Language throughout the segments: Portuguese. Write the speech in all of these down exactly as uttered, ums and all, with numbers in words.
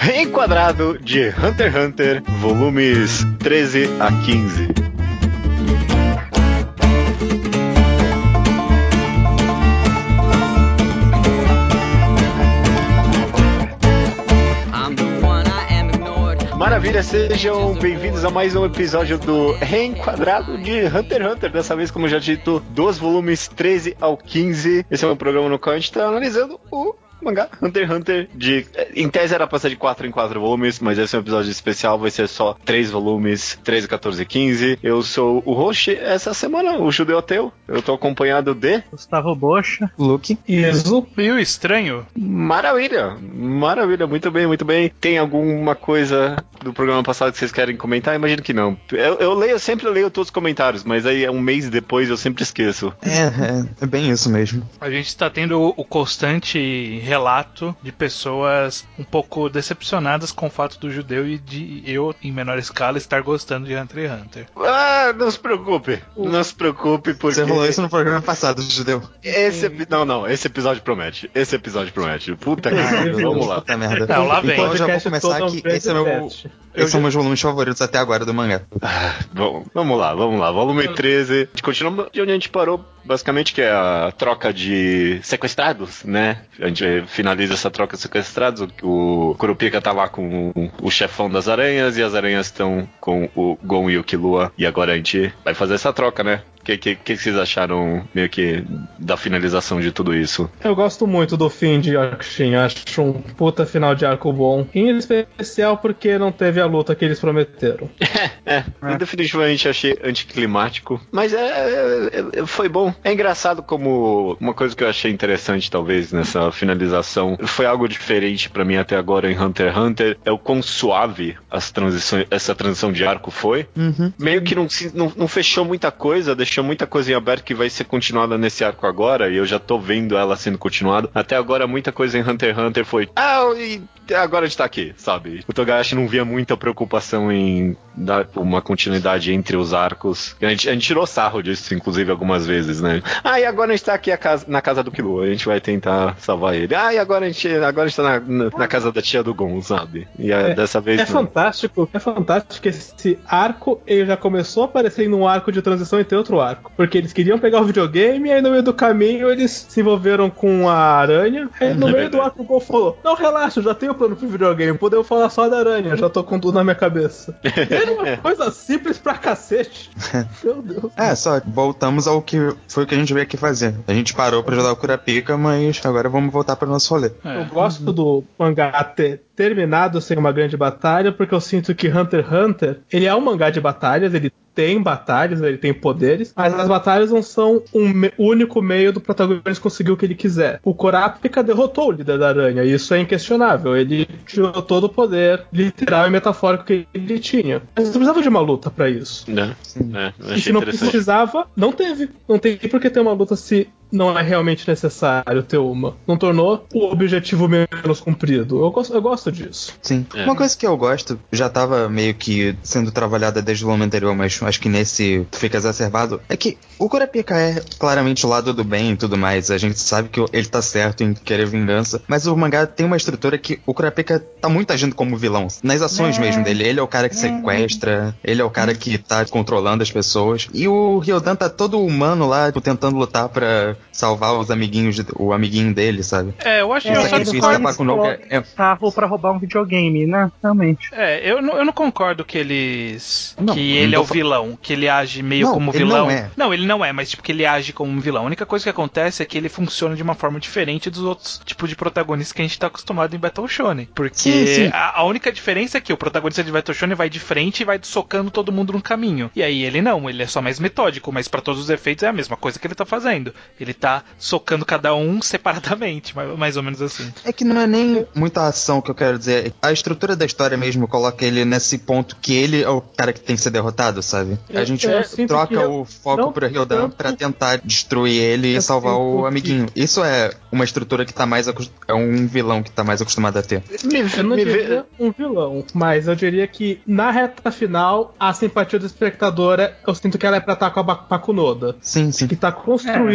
Reenquadrado de Hunter x Hunter, volumes treze a quinze. Maravilha, sejam bem-vindos a mais um episódio do Reenquadrado de Hunter x Hunter. Dessa vez, como já dito, dos volumes treze ao quinze. Esse é um programa no qual a gente está analisando o mangá Hunter x Hunter de... Em tese era pra ser de quatro em quatro volumes, mas esse é um episódio especial, vai ser só três volumes, treze, quatorze e quinze. Eu sou o host essa semana, o Judeu Ateu. Eu tô acompanhado de... Gustavo Bocha, Luke, Iso e o Estranho. Maravilha, maravilha, muito bem, muito bem. Tem alguma coisa do programa passado que vocês querem comentar? Imagino que não. Eu, eu leio, eu sempre leio todos os comentários, mas aí um mês depois eu sempre esqueço. É, é, é bem isso mesmo. A gente tá tendo o, o constante relato de pessoas um pouco decepcionadas com o fato do Judeu e de eu, em menor escala, estar gostando de Hunter x Hunter. Ah, não se preocupe, não se preocupe porque... Você falou isso no programa passado, Judeu. Esse, não, não, esse episódio promete, esse episódio promete. Puta que pariu, vamos lá. Puta merda. Não, lá vem. Então eu já vou começar aqui, esse é meu... Eu Esses são já... meus volumes favoritos até agora do mangá. Ah, bom, vamos lá, vamos lá. Volume treze. A gente continua de onde a gente parou, basicamente, que é a troca de sequestrados, né? A gente finaliza essa troca de sequestrados. O Kurapika tá lá com o chefão das aranhas e as aranhas estão com o Gon e o Killua. E agora a gente vai fazer essa troca, né? O que, que, que vocês acharam meio que da finalização de tudo isso? Eu gosto muito do fim de Arkshin, acho um puta final de arco bom. Em especial porque não teve a luta que eles prometeram. É, é. Eu definitivamente achei anticlimático, mas é, é, foi bom. É engraçado como uma coisa que eu achei interessante talvez nessa finalização, foi algo diferente pra mim até agora em Hunter x Hunter, é o quão suave as transições, essa transição de arco foi. Uhum. Meio que não, não, não fechou muita coisa, deixou muita coisa em aberto que vai ser continuada nesse arco agora, e eu já tô vendo ela sendo continuada. Até agora, muita coisa em Hunter x Hunter foi, ah, e agora a gente tá aqui, sabe? O Togashi não via muita preocupação em dar uma continuidade entre os arcos. A gente, a gente tirou sarro disso, inclusive, algumas vezes, né? Ah, e agora a gente tá aqui a casa, na casa do Killua, a gente vai tentar salvar ele. Ah, e agora a gente, agora a gente tá na, na, na casa da tia do Gon, sabe? E a, é, dessa vez... É não. fantástico, é fantástico que esse arco, ele já começou a aparecer num arco de transição entre outro arco. Porque eles queriam pegar o videogame, e aí no meio do caminho eles se envolveram com a aranha. Aí no é meio do arco o Gon falou, não, relaxa, eu já tenho plano pro videogame, podemos falar só da aranha, já tô com tudo na minha cabeça. Era uma coisa simples pra cacete. Meu Deus. É, só voltamos ao que foi o que a gente veio aqui fazer. A gente parou pra ajudar o Kurapika, mas agora vamos voltar pro nosso rolê. É. Eu gosto do mangá ter terminado sem uma grande batalha, porque eu sinto que Hunter x Hunter, ele é um mangá de batalhas, ele tem batalhas, ele tem poderes, mas as batalhas não são um me- único meio do protagonista conseguir o que ele quiser. O Kurapika derrotou o líder da aranha, e isso é inquestionável. Ele tirou todo o poder literal e metafórico que ele tinha. Mas não precisava de uma luta pra isso. Não, é, eu achei e se não precisava, não teve. Não tem por que ter uma luta se não é realmente necessário ter uma. Não tornou o objetivo menos cumprido. Eu gosto, eu gosto disso. Sim. É. Uma coisa que eu gosto, já tava meio que sendo trabalhada desde o volume anterior, mas acho que nesse fica exacerbado, é que o Kurapika é claramente o lado do bem e tudo mais. A gente sabe que ele tá certo em querer vingança, mas o mangá tem uma estrutura que o Kurapika tá muito agindo como vilão. Nas ações é. mesmo dele. Ele é o cara que sequestra, ele é o cara que tá controlando as pessoas. E o Ryodan tá todo humano lá, tipo, tentando lutar pra salvar os amiguinhos, o amiguinho dele, sabe? É, eu acho que é, eu só discordo. Com é. Carro pra roubar um videogame, né? Realmente. É, eu não, eu não concordo que eles... Não, que ele é o vilão, que ele age meio não, como ele vilão. Não, é. não, ele não é, mas tipo que ele age como um vilão. A única coisa que acontece é que ele funciona de uma forma diferente dos outros tipos de protagonistas que a gente tá acostumado em Battle Shonen. Porque sim, sim. A, a única diferença é que o protagonista de Battle Shonen vai de frente e vai socando todo mundo no caminho. E aí ele não, ele é só mais metódico, mas pra todos os efeitos é a mesma coisa que ele tá fazendo. Ele tá socando cada um separadamente, mais, mais ou menos assim. É que não é nem muita ação que eu quero dizer. A estrutura da história mesmo coloca ele nesse ponto que ele é o cara que tem que ser derrotado, sabe? A gente é, troca o foco pro Ryodan pra tentar destruir ele e salvar o amiguinho. Isso é uma estrutura que tá mais acost... é um vilão que tá mais acostumado a ter. Eu não diria um vilão, mas eu diria que na reta final a simpatia do espectador, eu sinto que ela é pra estar com a Bakunoda. Sim, sim. Que tá construído é, pra gente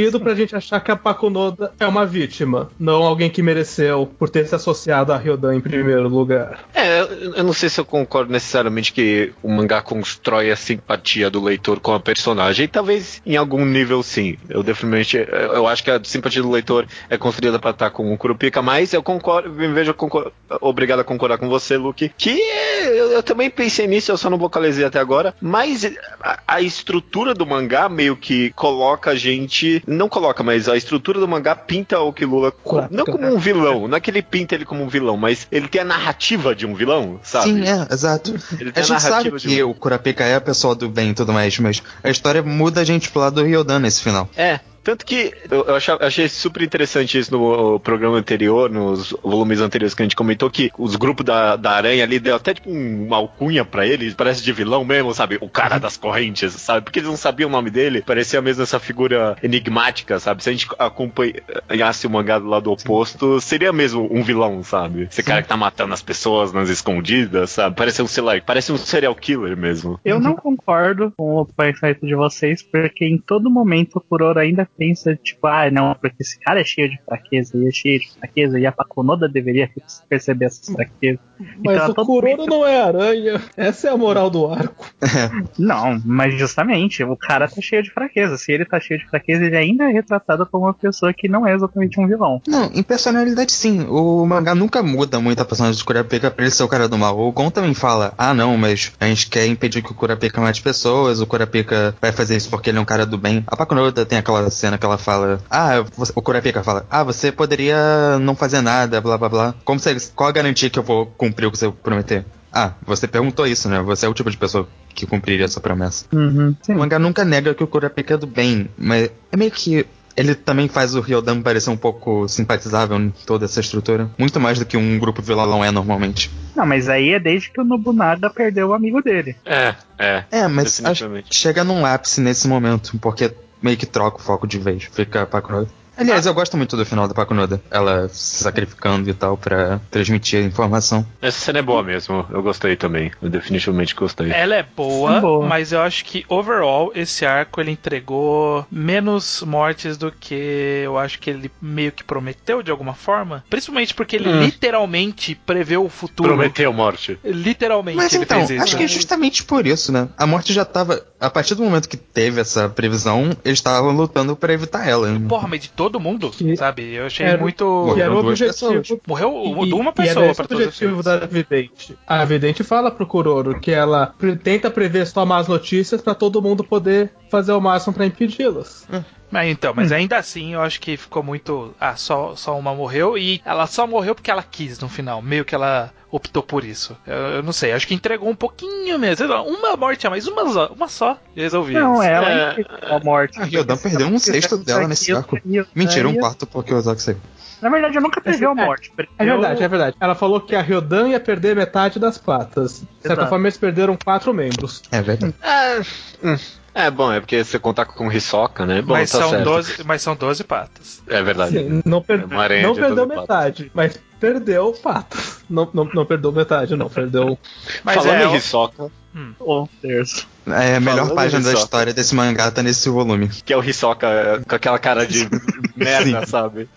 gente achar que a Pakunoda é uma vítima, não alguém que mereceu por ter se associado a Ryodan em primeiro lugar. É, eu não sei se eu concordo necessariamente que o mangá constrói a simpatia do leitor com a personagem. Talvez em algum nível sim. Eu definitivamente, eu acho que a simpatia do leitor é construída para estar com o Kurapika, mas eu concordo, me vejo concor- obrigado a concordar com você, Luke, que eu, eu também pensei nisso, eu só não vocalizei até agora, mas a, a estrutura do mangá meio que coloca a gente, não coloca, mas a estrutura do mangá pinta o Killua co- não como um vilão, não é que ele pinta ele como um vilão, mas ele tem a narrativa de um vilão, sabe? Sim, é, exato. Ele tem A a gente sabe narrativa de que um... o Kurapika é a pessoa do bem e tudo mais, mas a história muda a gente pro lado do Ryodan nesse final. É, tanto que eu, eu achava- achei super interessante isso no programa anterior, nos volumes anteriores que a gente comentou, que os grupos da, da Aranha ali deu até tipo uma alcunha pra ele, parece de vilão mesmo, sabe? O cara das correntes, sabe? Porque eles não sabiam o nome dele, parecia mesmo essa figura enigmática, sabe? Se a gente acompanhasse o mangá do lado oposto, seria mesmo um vilão, sabe? Esse cara que tá matando as pessoas nas escondidas, sabe? Parece um, sei lá, parece um serial killer mesmo. Eu não concordo com o pensamento de vocês, porque em todo momento o Kuroro ainda pensa, tipo, ah, não, porque esse cara é cheio de fraqueza, e é cheio de fraqueza, e a Pakunoda deveria perceber essas fraquezas. Mas Então, a o todo Kuroro momento- não é aranha. Essa é a moral do arco. Não, mas justamente, o cara tá cheio de fraqueza. Se ele tá cheio de fraqueza, ele ainda é retratado como uma pessoa que não é exatamente um vilão. Não, em personalidade sim. O mangá nunca muda muito a personagem do Kurapika pra ele ser o cara do mal. O Gon também fala, ah não, mas a gente quer impedir que o Kurapika mate pessoas, o Kurapika vai fazer isso porque ele é um cara do bem. A Pakunoda tem aquela cena que ela fala, ah, você, o Kurapika fala, ah, você poderia não fazer nada, blá blá blá. Como se eles, qual a garantia que eu vou cumprir o que você prometer? Ah, você perguntou isso, né? Você é o tipo de pessoa que cumpriria essa promessa. Uhum, sim. O mangá nunca nega que o Kurapika é do bem, mas é meio que ele também faz o Ryodan parecer um pouco simpatizável em toda essa estrutura. Muito mais do que um grupo vilão é normalmente. Não, mas aí é desde que o Nobunaga perdeu o amigo dele. É, é. É, mas acho definitivamente. que chega num ápice nesse momento, porque meio que troca o foco de vez. Fica a Pakunoda. Aliás, eu gosto muito do final da Pakunoda. Ela se sacrificando e tal pra transmitir a informação. Essa cena é boa mesmo, eu gostei também. Eu definitivamente gostei. Ela é boa, É boa. mas eu acho que overall esse arco ele entregou menos mortes do que eu acho que ele meio que prometeu de alguma forma. Principalmente porque ele Hum. literalmente preveu o futuro. Prometeu morte. Literalmente Mas ele então, fez isso. acho que é justamente por isso, né? A morte já tava... A partir do momento que teve essa previsão, eles estavam lutando pra evitar ela. Porra, mas de todo mundo, Que- sabe? Eu achei Era- muito. Que Morreram era o duas objetivo. pessoas. Morreu E- de uma e pessoa era esse pra o todos os objetivo efeitos. da Vidente. A Vidente fala pro Kuroro que ela pre- tenta prever só más notícias pra todo mundo poder fazer o máximo pra impedi-las. Mas então, mas ainda assim eu acho que ficou muito. Ah, só, só uma morreu e ela só morreu porque ela quis no final. Meio que ela optou por isso. Eu, eu não sei, acho que entregou um pouquinho mesmo. Sei lá, uma morte a mais, uma só, uma só. E resolvi. Não, isso. ela É. entregou a morte. A Ryodan perdeu um sexto dela nesse arco. Mentira, um quarto porque o Ozaki saiu. Na verdade, eu nunca preveu a morte. É verdade, é verdade. Ela falou que a Ryodan ia perder metade das patas. De certa Exato. forma, eles perderam quatro membros. É verdade. É, hum, é bom, é porque você contar com o Hisoka, né? Bom, mas, tá são certo. doze, mas são doze patas. É verdade. Sim, não, per- É uma aranha não de perdeu doze metade, mas perdeu patas. Não, não, não perdeu metade, não. Perdeu. Mas Falando é, em o- Hisoka, Oh, Deus. É, a melhor Falando página da nisso, ó. história desse mangá tá nesse volume. que é o Hisoka é, com aquela cara de merda, Sim. sabe?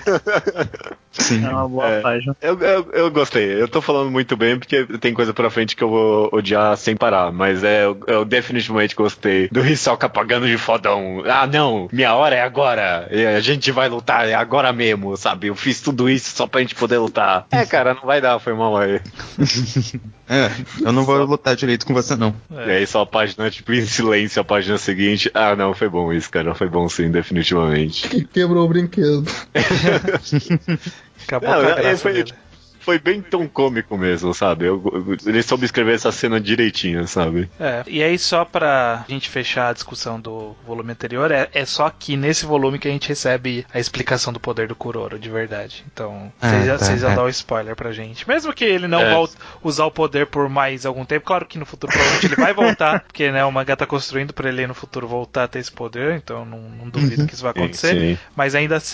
Sim. É uma boa É. página. Eu, eu, eu gostei. Eu tô falando muito bem porque tem coisa pra frente que eu vou odiar sem parar. Mas é, eu, eu definitivamente gostei do Hisoka pagando de fodão. Ah, não, minha hora é agora. E a gente vai lutar, é agora mesmo, sabe? Eu fiz tudo isso só pra gente poder lutar. É, cara, não vai dar, foi mal aí. É, eu não vou lutar direito com você, não. É. E aí só a página, tipo, em silêncio, a página seguinte. Ah, não, foi bom isso, cara. Foi bom sim, definitivamente. Que quebrou o brinquedo. Acabou Não, com a é, graça foi- dele. Foi bem tão cômico mesmo, sabe? Eu, eu- ele soube escrever essa cena direitinho, sabe? É, e aí só pra gente fechar a discussão do volume anterior, é, é só aqui nesse volume que a gente recebe a explicação do poder do Kuroro, de verdade. Então, Ah, vocês já, tá, vocês já é. dão spoiler pra gente. Mesmo que ele não É. volte usar o poder por mais algum tempo, claro que no futuro provavelmente ele vai voltar, porque né, o mangá tá construindo pra ele no futuro voltar a ter esse poder, então não, não duvido que isso vai acontecer. Sim. Mas ainda assim,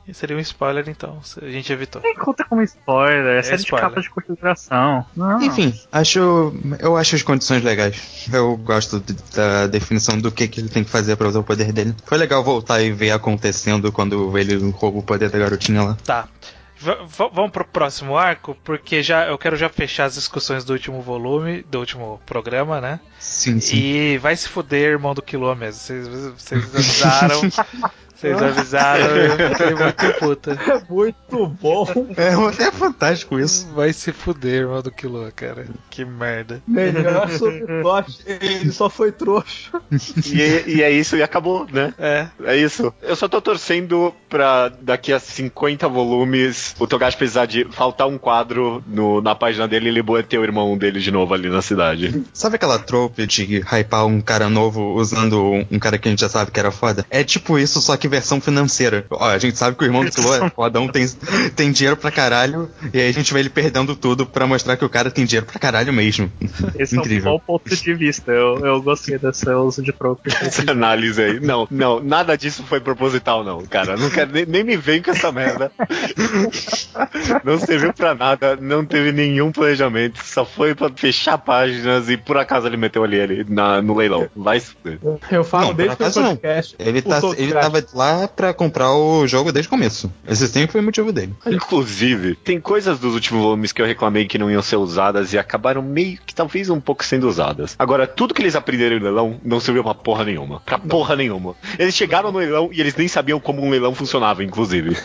Seria um spoiler, então. A gente evitou. Nem conta como spoiler, é, É série spoiler. de capa de consideração. Não. Enfim, acho. Eu acho as condições legais. Eu gosto de- da definição do que, que ele tem que fazer pra usar o poder dele. Foi legal voltar e ver acontecendo quando ele rouba o poder da garotinha lá. Tá. V- v- vamos pro próximo arco, porque já eu quero já fechar as discussões do último volume, do último programa, né? Sim, sim. E vai se fuder, irmão do Killua mesmo. Vocês, vocês avisaram. Vocês avisaram, eu fiquei muito puta. É muito bom. É, é fantástico isso. Vai se fuder, irmão do Killua, cara. Que merda. Melhor sobre plot, ele só foi trouxa. E, e é isso, e acabou, né? É. É isso. Eu só tô torcendo pra daqui a cinquenta volumes o Togashi precisar de faltar um quadro no, na página dele e ele ter o irmão dele de novo ali na cidade. Sabe aquela trope de hypar um cara novo usando um, um cara que a gente já sabe que era foda? É tipo isso, só que versão financeira. Ó, a gente sabe que o irmão do Killua é fodão, tem, tem dinheiro pra caralho, e aí a gente vê ele perdendo tudo pra mostrar que o cara tem dinheiro pra caralho mesmo. Esse Incrível. é um bom ponto de vista. Eu, eu gostei desse uso de trope. Essa análise aí. Não, não, nada disso foi proposital, não, cara. Não quero, nem, nem me vem com essa merda. Não serviu pra nada, não teve nenhum planejamento, só foi pra fechar páginas e por acaso ele meteu ali, ali na, no leilão. Vai se fuder. Eu falo Não, desde por que o acaso não. podcast. Ele, o tá, Togashi- ele tava lá pra comprar o jogo desde o começo. Esse sempre foi o motivo dele. Inclusive, tem coisas dos últimos volumes que eu reclamei que não iam ser usadas e acabaram meio que talvez um pouco sendo usadas. Agora, tudo que eles aprenderam no leilão não serviu pra porra nenhuma. Pra porra nenhuma. Eles chegaram no leilão e eles nem sabiam como um leilão funcionava, inclusive.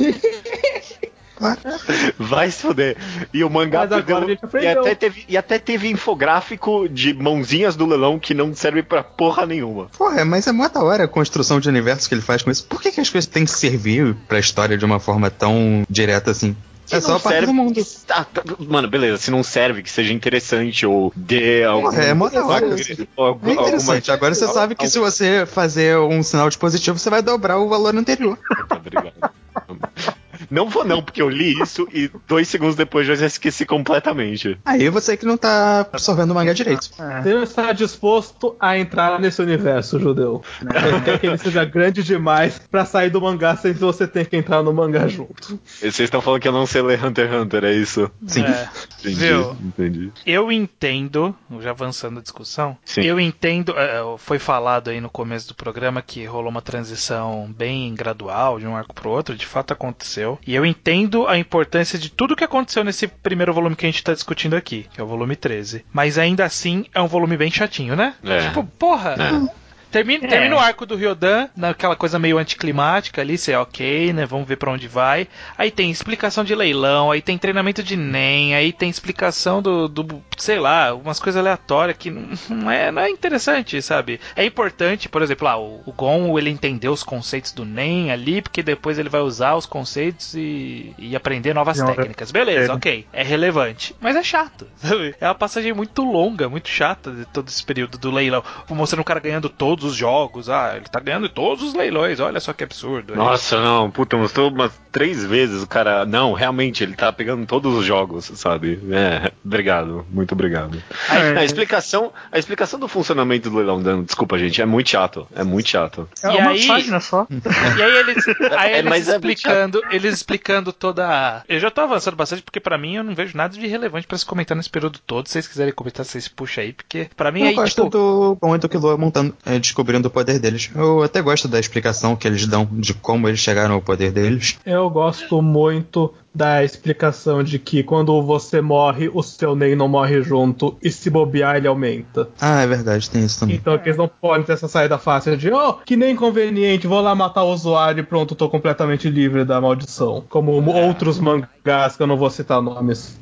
Vai se fuder. E o mangá Mas agora perdeu- a gente e, aprendeu. até teve, e até teve infográfico de mãozinhas do leilão que não serve pra porra nenhuma. Porra, mas é mó da hora a construção de universo que ele faz com isso. Por que, que as coisas têm que servir pra história de uma forma tão direta assim? Se É só não a parte serve, do mundo. Ah, tá, mano, beleza, se não serve, que seja interessante ou dê algum, é mó da hora. algum- É interessante. Agora você sabe que se você fazer um sinal de positivo, você vai dobrar o valor anterior. Tá, obrigado. Não vou não, porque eu li isso e dois segundos depois eu já esqueci completamente. Aí você que não tá absorvendo o mangá direito. Você não está disposto a entrar nesse universo, judeu. Você quer que ele seja grande demais pra sair do mangá sem que você ter que entrar no mangá junto. Vocês estão falando que eu não sei ler Hunter x Hunter, é isso? Sim. É. Entendi, Viu? entendi. Eu entendo, já avançando a discussão, Sim. eu entendo, é, foi falado aí no começo do programa que rolou uma transição bem gradual de um arco pro outro, de fato aconteceu. E eu entendo a importância de tudo que aconteceu nesse primeiro volume que a gente tá discutindo aqui, que é o volume treze. Mas ainda assim é um volume bem chatinho, né? É. Tipo, porra! É. Termina, É. termina o arco do Ryodan, naquela coisa meio anticlimática ali, você é ok, né? Vamos ver pra onde vai. Aí tem explicação de leilão, aí tem treinamento de Nen, aí tem explicação do, do sei lá, umas coisas aleatórias que não, não é, não é interessante, sabe? É importante, por exemplo, ah, o, o Gon, ele entendeu os conceitos do Nen ali, porque depois ele vai usar os conceitos e, e aprender novas Não, técnicas. Beleza, é. ok. É relevante. Mas é chato, sabe? É uma passagem muito longa, muito chata de todo esse período do leilão. Mostrando o cara ganhando todos os jogos. Ah, ele tá ganhando todos os leilões. Olha só que absurdo. Nossa, não, puta, mostrou umas três vezes o cara. Não, realmente, ele tá pegando todos os jogos, sabe? É, obrigado, muito obrigado. É. A explicação, a explicação do funcionamento do leilão, Dan, desculpa, gente, é muito chato. É muito chato. É E uma aí- página só. E aí eles, aí É, eles mas é explicando, eles explicando toda a... Eu já tô avançando bastante porque pra mim eu não vejo nada de relevante pra se comentar nesse período todo. Se vocês quiserem comentar, vocês puxam aí, porque pra mim Eu aí gosto tipo... do Gon e do Killua montando, é, descobrindo o poder deles. Eu até gosto da explicação que eles dão de como eles chegaram ao poder deles. Eu gosto muito da explicação de que quando você morre, o seu Nen não morre junto e se bobear ele aumenta. Ah, é verdade, tem isso também. Então que eles não podem ter essa saída fácil de oh, que nem inconveniente, vou lá matar o usuário e pronto, tô completamente livre da maldição. Como outros mangás que eu não vou citar nomes.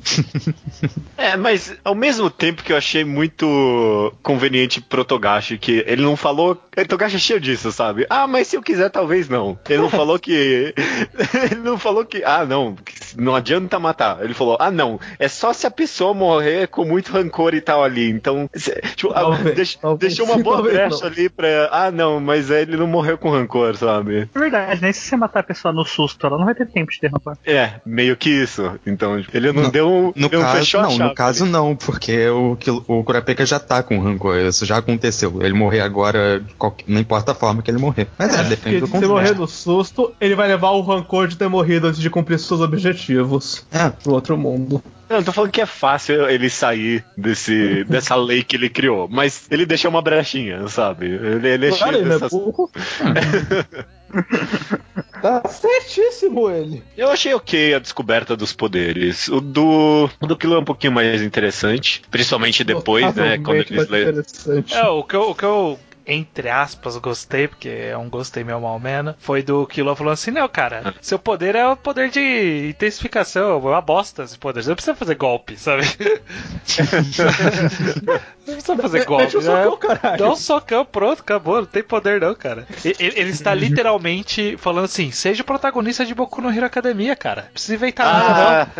É, mas ao mesmo tempo que eu achei muito conveniente pro Togashi, que ele não falou. O Togashi é cheio disso, sabe? Ah, mas se eu quiser, talvez não. Ele não falou que. Ele não falou que. Ah, não. não adianta matar. Ele falou, ah não, é só se a pessoa morrer com muito rancor e tal ali. Então, cê, tipo, Talvez, deix, talvez deixou uma sim, boa talvez brecha não. ali pra, ah não, mas ele não morreu com rancor, sabe? É verdade, né? Se você matar a pessoa no susto, ela não vai ter tempo de ter rancor. É, meio que isso. Então, ele não No- deu, No deu um caso, fechou a não, chave no caso ali. não, porque o, Kil- o Kurapika já tá com rancor, isso já aconteceu. Ele morrer agora, qualquer- não importa a forma que ele morrer. Mas é, depende Porque do se você contexto. morrer no susto, ele vai levar o rancor de ter morrido antes de cumprir seus objetivos É, pro outro mundo. Não, eu tô falando que é fácil ele sair desse, dessa lei que ele criou, mas ele deixa uma brechinha, sabe? Ele, ele é Claro, cheio ele é dessas... burro. Tá certíssimo ele. Eu achei ok a descoberta dos poderes. O do, o do Kilo é um pouquinho mais interessante, principalmente depois, né, quando Notavelmente eles mais lê... interessante. É, o que eu, o que eu entre aspas, gostei, porque é um gostei meio mal menos, foi do Killua falando assim, não, cara, seu poder é o poder de intensificação, é uma bosta esse poder, você não precisa fazer golpe, sabe? Não precisa fazer golpe, Mete um né? socão, caralho. Dá um socão, pronto, acabou, não tem poder não, cara. Ele, ele está literalmente falando assim, seja o protagonista de Boku no Hero Academia, cara. Não precisa inventar nada,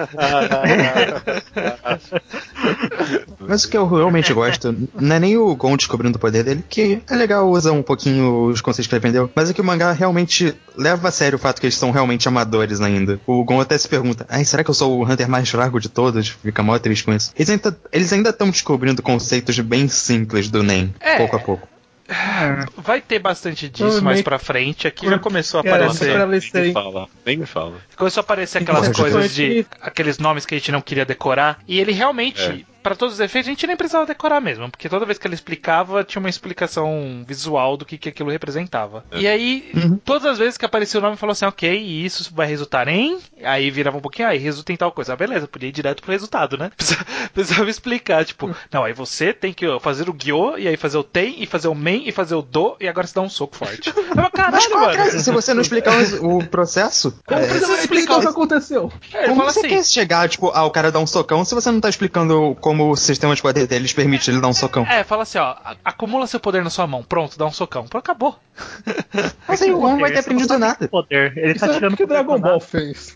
não. Mas o que eu realmente gosto não é nem o Gon descobrindo o poder dele, que é legal, usa um pouquinho os conceitos que ele aprendeu, mas é que o mangá realmente leva a sério o fato que eles são realmente amadores ainda. O Gon até se pergunta, ai, será que eu sou o Hunter mais fraco de todos? Fica mó triste com isso. Eles ainda eles ainda estão descobrindo conceitos bem simples do Nen, É. pouco a pouco. Vai ter bastante disso Normalmente- mais pra frente. Aqui já começou a Cara, aparecer. pra Nem serem- me fala, nem me fala. Começou a aparecer aquelas Porra, coisas de. justamente- aqueles nomes que a gente não queria decorar. E ele realmente, pra todos os efeitos, a gente nem precisava decorar mesmo. Porque toda vez que ele explicava, tinha uma explicação visual do que, que aquilo representava. E aí, todas as vezes que aparecia o nome, falou assim: ok, e isso vai resultar em. Aí virava um pouquinho, aí resulta em tal coisa. Ah, beleza, podia ir direto pro resultado, né? Precisava, precisava explicar, tipo, não, aí você tem que fazer o Gyo, e aí fazer o Ten, e fazer o Men, e fazer o Do, e agora você dá um soco forte. Eu, Mas caralho, qual a mano. graça se você não explicar o, o processo? Como É, você vai explicar o que aconteceu? É, ele como fala você assim. quer chegar, tipo, ah, o cara dá um socão se você não tá explicando como o sistema de poder deles permite ele dar um socão? É, fala assim, ó, a- acumula seu poder na sua mão, pronto, dá um socão. Pronto, acabou. Mas aí o Gon não vai ter Ele não aprendido sabe nada. Poder. Ele Isso tá é tirando o que poder Dragon do Ball nada. fez.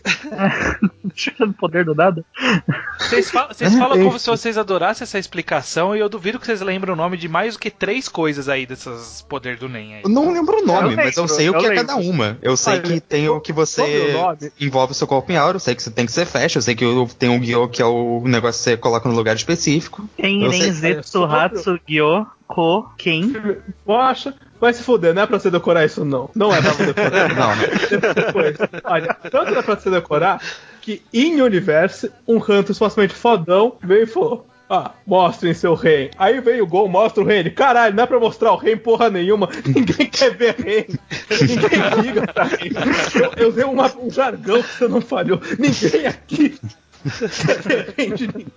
Tirando poder do nada. Vocês falam, vocês falam como Enfim. se vocês adorassem essa explicação e eu duvido que vocês lembram o nome de mais do que três coisas aí desses poder do Nen aí. Eu não lembro o nome, Eu mas eu lembro, sei o eu que é lembro. cada uma. Eu sei Olha, que tem o que sobre você o nome- envolve o seu corpo em aura, eu sei que você tem que ser fast, eu sei que o- tem o Gyo, que é o negócio que você coloca no lugar específico. Tem Eu sei- Renzetsu, Olha, Hatsu, Gyo, Ko, Ken. Poxa, vai se fuder, não é pra você decorar isso não. Não é pra você decorar. Não, não. Depois, olha, tanto não é pra você decorar que em Universe, um Hunter supostamente fodão veio e falou: ah, mostrem seu rei. Aí veio o Gon, mostra o rei. Ele, caralho, não é pra mostrar o rei porra nenhuma. Ninguém quer ver rei. Ninguém liga pra rei. Eu, eu usei uma- um jargão que você não falhou. Ninguém aqui quer ver rei de ninguém.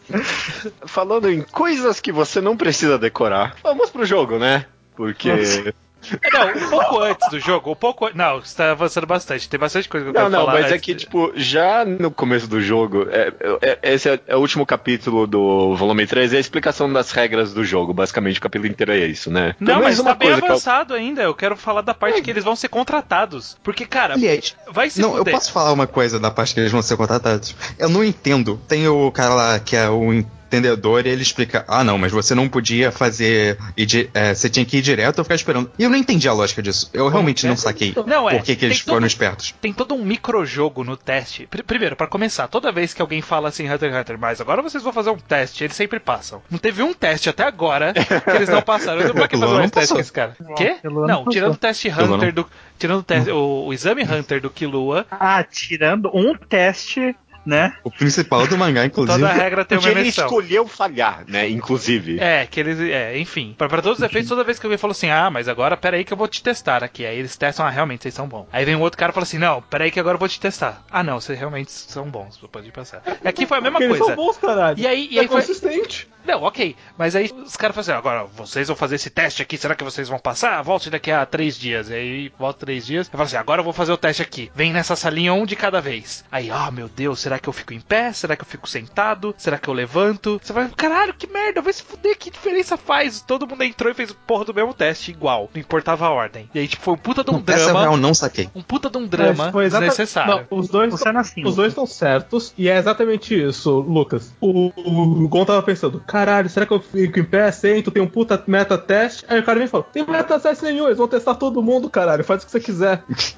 Falando em coisas que você não precisa decorar, vamos pro jogo, né? Porque... Não, um pouco antes do jogo, um pouco. Não, você tá avançando bastante. Tem bastante coisa que eu Não, quero não, falar. mas é antes que, de- tipo, já no começo do jogo, é, é- esse é, é o último capítulo do volume três, é a explicação das regras do jogo. Basicamente, o capítulo inteiro é isso, né? Não, Pelo menos mas tá bem que eu- avançado ainda. Eu quero falar da parte que eles vão ser contratados. Porque, cara, Aliás, vai se não, eu fuder. posso falar uma coisa da parte que eles vão ser contratados? Eu não entendo. Tem o cara lá que é o entendedor e ele explica: ah, não, mas você não podia fazer. ir di- é, você tinha que ir direto ou ficar esperando. E eu não entendi a lógica disso. Eu realmente é? não saquei Não, é, por que, que eles tem todo- foram espertos. Tem todo um microjogo no teste. Pr- primeiro, pra começar, toda vez que alguém fala assim, Hunter x Hunter, mas agora vocês vão fazer um teste, eles sempre passam. Não teve um teste até agora que eles não passaram. Eu não pra que fazer Luan mais não teste passou. com esse cara? Quê? Pelo ano Não, passou. tirando o teste Pelo Hunter ano. do. Tirando o, teste, o, o exame Hunter do Killua, Ah, tirando um teste, né? O principal do mangá, inclusive. toda regra tem Porque uma ele menção. escolheu falhar, né? Inclusive. É, que eles. É, enfim. Pra, pra todos os efeitos, toda vez que alguém falou assim, ah, mas agora pera aí que eu vou te testar aqui. Aí eles testam, ah, realmente, vocês são bons. Aí vem um outro cara e fala assim, não, pera aí que agora eu vou te testar. Ah, não, vocês realmente são bons, você pode passar. Aqui foi a mesma Porque eles coisa. são bons, caralho. E aí, e é aí foi. consistente. Não, ok. Mas aí os caras falam assim, agora vocês vão fazer esse teste aqui, será que vocês vão passar? Volte daqui a três dias. E aí volta três dias. Eu falo assim, agora eu vou fazer o teste aqui. Vem nessa salinha um de cada vez. Aí, ah, oh, meu Deus, será que eu fico em pé? Será que eu fico sentado? Será que eu levanto? Você vai, caralho, que merda, vai se fuder, que diferença faz? Todo mundo entrou e fez porra do mesmo teste, igual. Não importava a ordem. E aí, tipo, foi um puta de um não, drama. Essa é real, não saquei. Um puta de um drama foi exata... desnecessário. Não, os dois, Funciona assim, os dois estão certos, e é exatamente isso, Lucas. O, o Gon tava pensando, caralho, será que eu fico em pé, sento, tem um puta meta-teste? Aí o cara vem e falou, tem meta-teste nenhum, eles vão testar todo mundo, caralho, faz o que você quiser.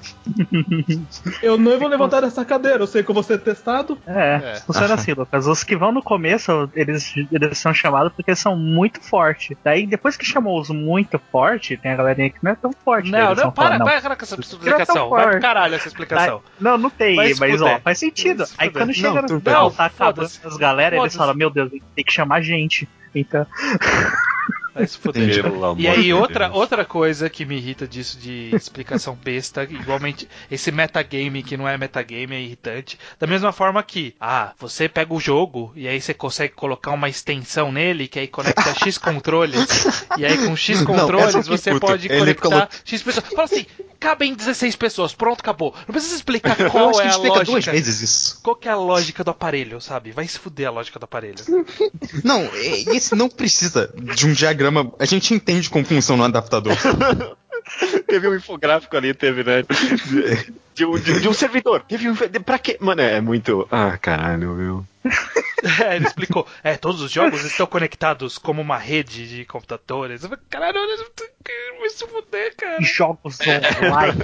Eu não vou levantar dessa cadeira, eu sei que eu vou ser testado. É, É. funciona assim, Lucas. Os que vão no começo, eles, eles são chamados porque eles são muito fortes. Daí, depois que chamou os muito fortes, tem a galerinha que não é tão forte. Não, eles não, vão para, falar, não. para com essa explicação. Vai pro caralho essa explicação. Não, não tem, Vai se mas fuder. ó, faz sentido. Vai se Aí fuder. quando chega Não, no tu- final, não, tá acabando foda-se. as galera, eles Foda-se. falam, meu Deus, tem que chamar gente. Então, Vai se fuder. Pelo amor E aí, de outra, Deus. outra coisa que me irrita disso de explicação besta, igualmente, esse metagame que não é metagame é irritante. Da mesma forma que, ah, você pega o jogo e aí você consegue colocar uma extensão nele, que aí conecta X controles, e aí com X Não, controles essa que você puta. pode Ele conectar colo- X pessoas. Fala assim, cabem dezesseis pessoas, pronto, acabou. Não precisa explicar Eu qual acho que é a explica duas lógica. vezes isso. Qual que é a lógica do aparelho, sabe? Vai se fuder a lógica do aparelho. Não, e- esse não precisa de um diagrama. A gente entende como funciona um adaptador. Teve um infográfico ali, teve, né? De, de um, de- de um servidor. Teve um. de- Pra quê? Mano, é muito. Ah, caralho, meu. É, ele explicou. É, todos os jogos estão conectados como uma rede de computadores. Eu falei, caralho, olha, vai se fuder, cara. jogos online.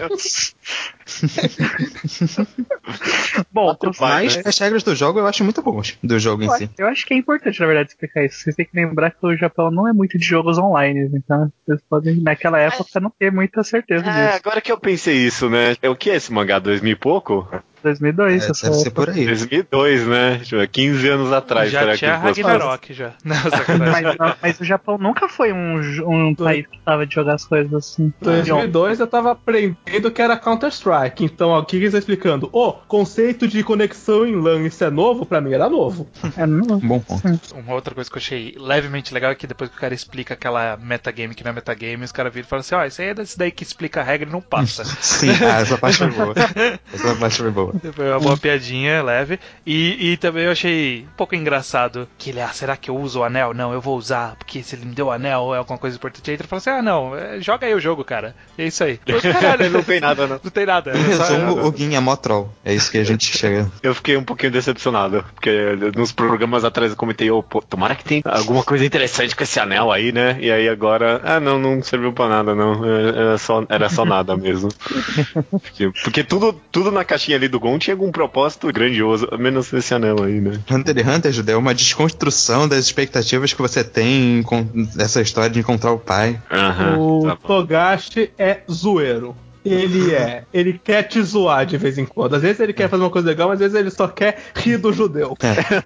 Bom, Mas né? as regras do jogo eu acho muito boas. Do jogo em eu, si. eu acho que é importante, na verdade, explicar isso. Vocês têm que lembrar que o Japão não é muito de jogos online, então vocês podem, naquela época, não ter muita certeza É, disso. agora que eu pensei isso, né? É o que é esse mangá? dois mil e pouco? dois mil e dois, É, essa deve ser época. por aí. dois mil e dois, né? Deixa eu ver, quinze anos atrás. Já será tinha que fosse- Ragnarok, já. Não, sacanagem. Mas, não, mas o Japão nunca foi um, j- um país que tava de jogar as coisas assim. Em dois mil e dois eu tava aprendendo que era Counter-Strike. Então aqui eles estão explicando: o conceito de conexão em LAN, isso é novo? Pra mim era novo. É, não, Bom ponto. Uma outra coisa que eu achei levemente legal é que depois que o cara explica aquela metagame que não é metagame, os caras viram e falam assim, ó, oh, isso aí é desse daí que explica a regra e não passa. Sim, ah, essa parte foi boa. Essa parte foi boa. Foi uma boa piadinha, leve. E, e também eu achei um pouco engraçado que ele, ah, será que eu uso o anel? Não, eu vou usar, porque se ele me deu o anel é alguma coisa importante. Aí ele fala assim, ah, não, é, joga aí o jogo, cara. É isso aí. Eu, caralho, Não tem nada, não. Não tem nada. Em É só- resumo, o Gin é mó troll. É isso que a gente chega. Eu fiquei um pouquinho decepcionado, porque nos programas atrás eu comentei, oh, pô, tomara que tenha alguma coisa interessante com esse anel aí, né? E aí agora, ah, não, não serviu pra nada, não. Era só, era só nada mesmo. Porque, porque tudo, tudo na caixinha ali do Gon tinha algum propósito grandioso, menos esse anel aí, né? Hunter x Hunter, Judeu, é uma desconstrução das expectativas que você tem com essa história de encontrar o pai. Aham, o tá bom. Togashi é zoeiro. Ele é. Ele quer te zoar de vez em quando. Às vezes ele quer fazer uma coisa legal, mas às vezes ele só quer rir do judeu.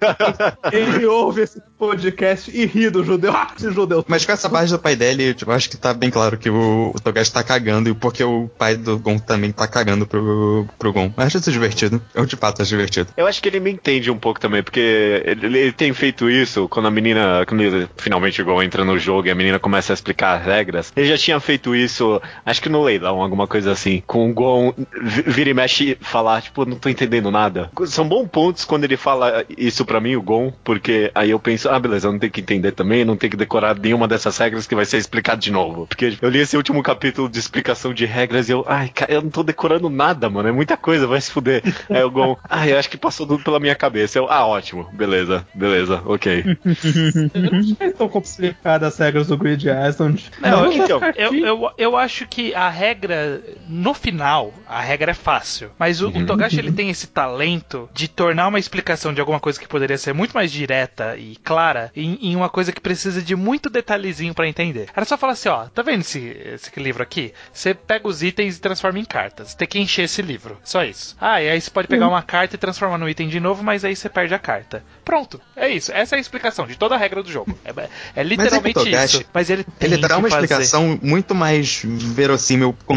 Ele ouve esse podcast e ri do judeu. Ah, esse judeu. Mas com essa parte do pai dele, tipo, eu acho que tá bem claro que o, o Togashi tá cagando, e porque o pai do Gon também tá cagando pro, pro Gon. Eu acho isso divertido. Eu de fato acho divertido. Eu acho que ele me entende um pouco também, porque ele, ele tem feito isso quando a menina, quando ele finalmente igual entra no jogo e a menina começa a explicar as regras. Ele já tinha feito isso, acho que no leilão, alguma coisa assim, com o Gon vi- vira e mexe falar, tipo, não tô entendendo nada. São bons pontos quando ele fala isso pra mim, o Gon, porque aí eu penso, ah, beleza, eu não tenho que entender também, não tenho que decorar nenhuma dessas regras que vai ser explicado de novo. Porque eu li esse último capítulo de explicação de regras e eu, ai, cara, eu não tô decorando nada, mano, é muita coisa, vai se fuder. Aí o Gon, ai, eu acho que passou tudo pela minha cabeça. Eu, ah, ótimo, beleza, beleza, ok. Eu não sei tão complicadas as regras do Grid Island. Não, então, eu, eu, eu acho que a regra, no final, a regra é fácil. Mas o, o Togashi, ele tem esse talento de tornar uma explicação de alguma coisa que poderia ser muito mais direta e clara em, em uma coisa que precisa de muito detalhezinho pra entender. Era só falar assim, ó, tá vendo esse, esse livro aqui? Você pega os itens e transforma em cartas. Tem que encher esse livro. Só isso. Ah, e aí você pode pegar uma carta e transformar no item de novo, mas aí você perde a carta. Pronto. É isso. Essa é a explicação de toda a regra do jogo. É, é literalmente Togashi, isso. Mas ele tem Ele dá que uma fazer. explicação muito mais verossímil com nossa vida.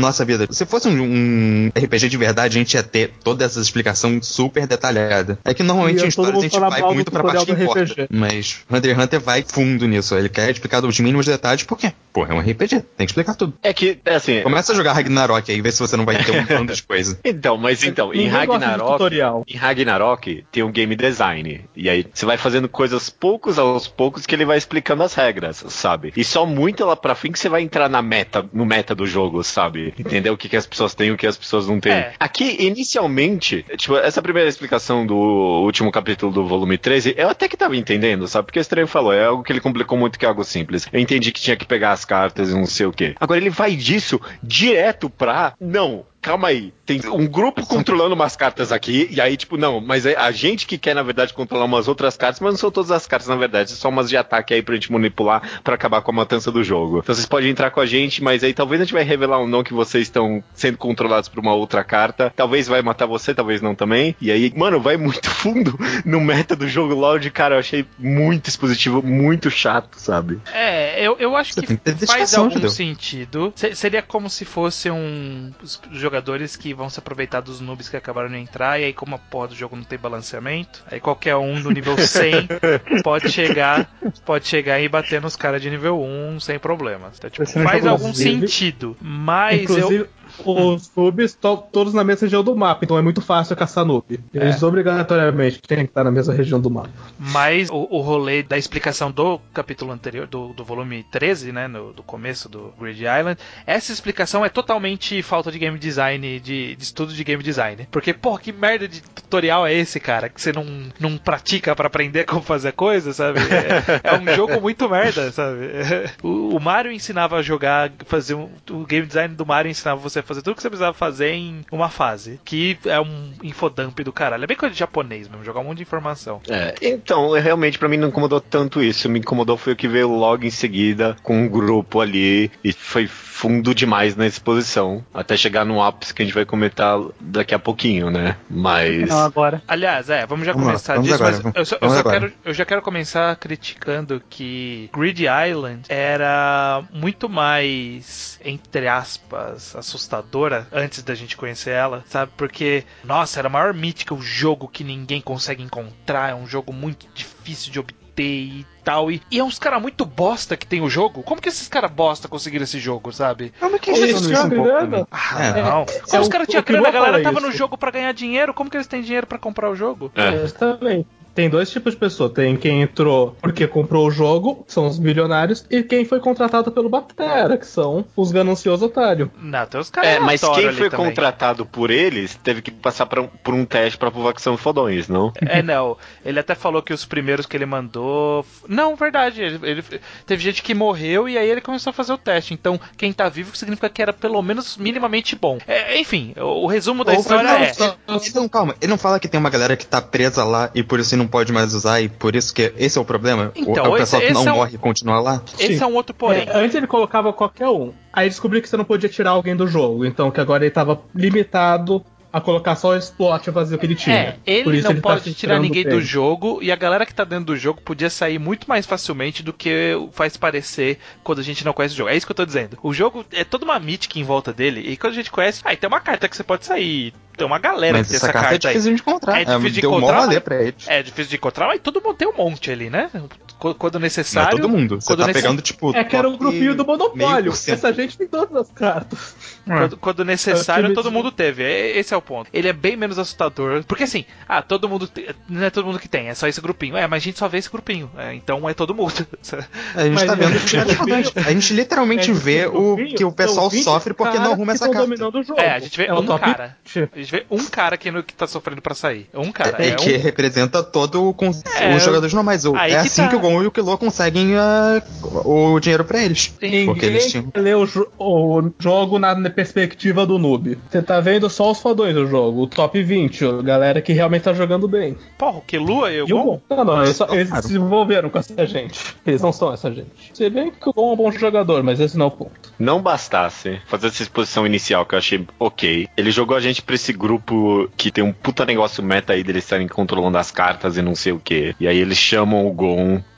Se fosse um, um R P G de verdade, a gente ia ter toda essa explicação super detalhada. É que normalmente E em todo histórias a mundo gente fala vai mal do muito pra tutorial parte que do importa. R P G. Mas Hunter x Hunter vai fundo nisso. Ele quer explicar os mínimos detalhes, porque, porra, é um R P G, tem que explicar tudo. É que, é assim... Começa a jogar Ragnarok aí e vê se você não vai ter um bando de coisa. Então, mas então, em Ninguém gosta de Ragnarok... tutorial. Em Ragnarok tem um game design. E aí você vai fazendo coisas poucos aos poucos que ele vai explicando as regras, sabe? E só muito lá pra frente que você vai entrar na meta, no meta do jogo, sabe? Entender o que, que as pessoas têm e o que as pessoas não têm. É. Aqui, inicialmente, tipo, essa primeira explicação do último capítulo do volume treze, eu até que tava entendendo, sabe? Porque o Estranho falou, é algo que ele complicou muito, que é algo simples. Eu entendi que tinha que pegar as cartas e não sei o quê. Agora ele vai disso direto pra... Não, calma aí, tem um grupo controlando umas cartas aqui, e aí, tipo, não, mas é a gente que quer, na verdade, controlar umas outras cartas, mas não são todas as cartas, na verdade, são umas de ataque aí pra gente manipular pra acabar com a matança do jogo. Então vocês podem entrar com a gente, mas aí talvez a gente vai revelar ou não que vocês estão sendo controlados por uma outra carta, talvez vai matar você, talvez não também, e aí, mano, vai muito fundo no meta do jogo LoL, cara, eu achei muito expositivo, muito chato, sabe? É, eu, eu acho Você que tem que ter faz dedicação, algum Judeu. sentido. Se- seria como se fosse um os jogadores que vão se aproveitar dos noobs que acabaram de entrar, e aí como a porra do jogo não tem balanceamento, aí qualquer um do nível cem pode chegar, pode chegar e bater nos caras de nível um sem problemas. Então, tipo, Você não faz joga algum inclusive- sentido, mas Inclusive, eu os noobs estão todos na mesma região do mapa, então é muito fácil caçar noob. Eles obrigatoriamente têm que estar na mesma região do mapa. Mas o, o rolê da explicação do capítulo anterior, do, do volume treze, né, no, do começo do Grid Island, essa explicação é totalmente falta de game design, de, de estudo de game design. Porque, pô, que merda de tutorial é esse, cara? Que você não, não pratica pra aprender como fazer coisa, sabe? É, é um jogo muito merda, sabe? O, o Mario ensinava a jogar, fazer um, o game design do Mario ensinava você a fazer tudo que você precisava fazer em uma fase. Que é um infodump do caralho. É bem coisa de japonês mesmo, jogar um monte de informação. É, então, realmente, pra mim não incomodou tanto isso. Me incomodou foi o que veio logo em seguida com um grupo ali e foi fundo demais na exposição. Até chegar no ápice que a gente vai comentar daqui a pouquinho, né? Mas... Não, agora. Aliás, é, vamos já Vamos lá, começar vamos disso, agora, mas eu só, eu vamos só agora. quero, eu já quero começar criticando que Grid Island era muito mais, entre aspas, assustadora antes da gente conhecer ela, sabe? Porque, nossa, era a maior mítica, o jogo que ninguém consegue encontrar, é um jogo muito difícil de obter e tal, e, e é uns caras muito bosta que tem o jogo. Como que esses caras bosta conseguiram esse jogo, sabe? Como é que Eles eles tinham um pouco grana. também? Ah, É. não. É, Como é os o- caras tinham o que grana, a eu vou galera falar tava no isso. jogo pra ganhar dinheiro, como que eles têm dinheiro pra comprar o jogo? É. Eles também. Tem dois tipos de pessoa. Tem quem entrou porque comprou o jogo, que são os bilionários, e quem foi contratado pelo Batera, que são os gananciosos otários. Não, tem os caras É, mas aleatórios quem ali foi também. contratado por eles teve que passar por um, por um teste pra provar que são fodões, não? É, não. Ele até falou que os primeiros que ele mandou. Não, verdade. Ele, ele- Teve gente que morreu e aí ele começou a fazer o teste. Então, quem tá vivo significa que era pelo menos minimamente bom. É, enfim, o, o resumo da Ou- história não, é. só- Então, calma, ele não fala que tem uma galera que tá presa lá e por isso não pode mais usar e por isso que esse é o problema? Então, o, o esse- pessoal que esse não é um- morre e continua lá? Esse Sim. é um outro porém. É, antes ele colocava qualquer um. Aí descobriu que você não podia tirar alguém do jogo. Então que agora ele tava limitado a colocar só o slot vazio que ele tinha. É, ele Por isso não ele tá pode tirar filtrando ninguém bem. do jogo e a galera que tá dentro do jogo podia sair muito mais facilmente do que faz parecer quando a gente não conhece o jogo. É isso que eu tô dizendo. O jogo é toda uma mítica em volta dele e quando a gente conhece, aí tem uma carta que você pode sair. Tem uma galera Mas que tem essa essa carta é carta aí. difícil de encontrar. É difícil de deu encontrar, mó rolê mas- pra eles. É difícil de encontrar, mas todo mundo tem um monte ali, né? Qu- Quando Não é necessário. todo mundo. Você quando tá necess- pegando, tipo. É que era o top grupinho do meio Monopólio. por cento. Essa gente tem todas as cartas. Quando, quando necessário, É o que me todo diz- mundo teve. É- Esse é o ponto. Ele é bem menos assustador. Porque assim, ah, todo mundo. te- Não é todo mundo que tem, é só esse grupinho. É, mas a gente só vê esse grupinho. É, então é todo mundo. A gente Mas tá vendo esse que é grupinho- verdade. A gente literalmente É, vê esse o grupinho que o pessoal são vinte sofre porque não caras arruma que essa tão carta. dominando o jogo. É, a gente vê é o um top cara. vinte. A gente vê um cara que, no, que tá sofrendo pra sair. Um cara. É, É, que um... representa todo o con- É, os jogadores normais. O- aí É que assim tá. que o Gon e o Killua conseguem ah, o dinheiro pra eles. Porque eles Ninguém tinham. lê o, jo- o jogo na perspectiva do noob. Você tá vendo só os fodões do jogo, o top vinte, a galera que realmente tá jogando bem. Porra, o Killua e o E o Gon? Gon? Não, não, eles, só- eles Claro. se desenvolveram com essa gente. Eles não são essa gente. Se bem que o Gon é um bom jogador, mas esse não é o ponto. Não bastasse fazer essa exposição inicial, que eu achei ok, ele jogou a gente pra esse grupo que tem um puta negócio meta aí deles estarem controlando as cartas e não sei o que. E aí eles chamam o Gon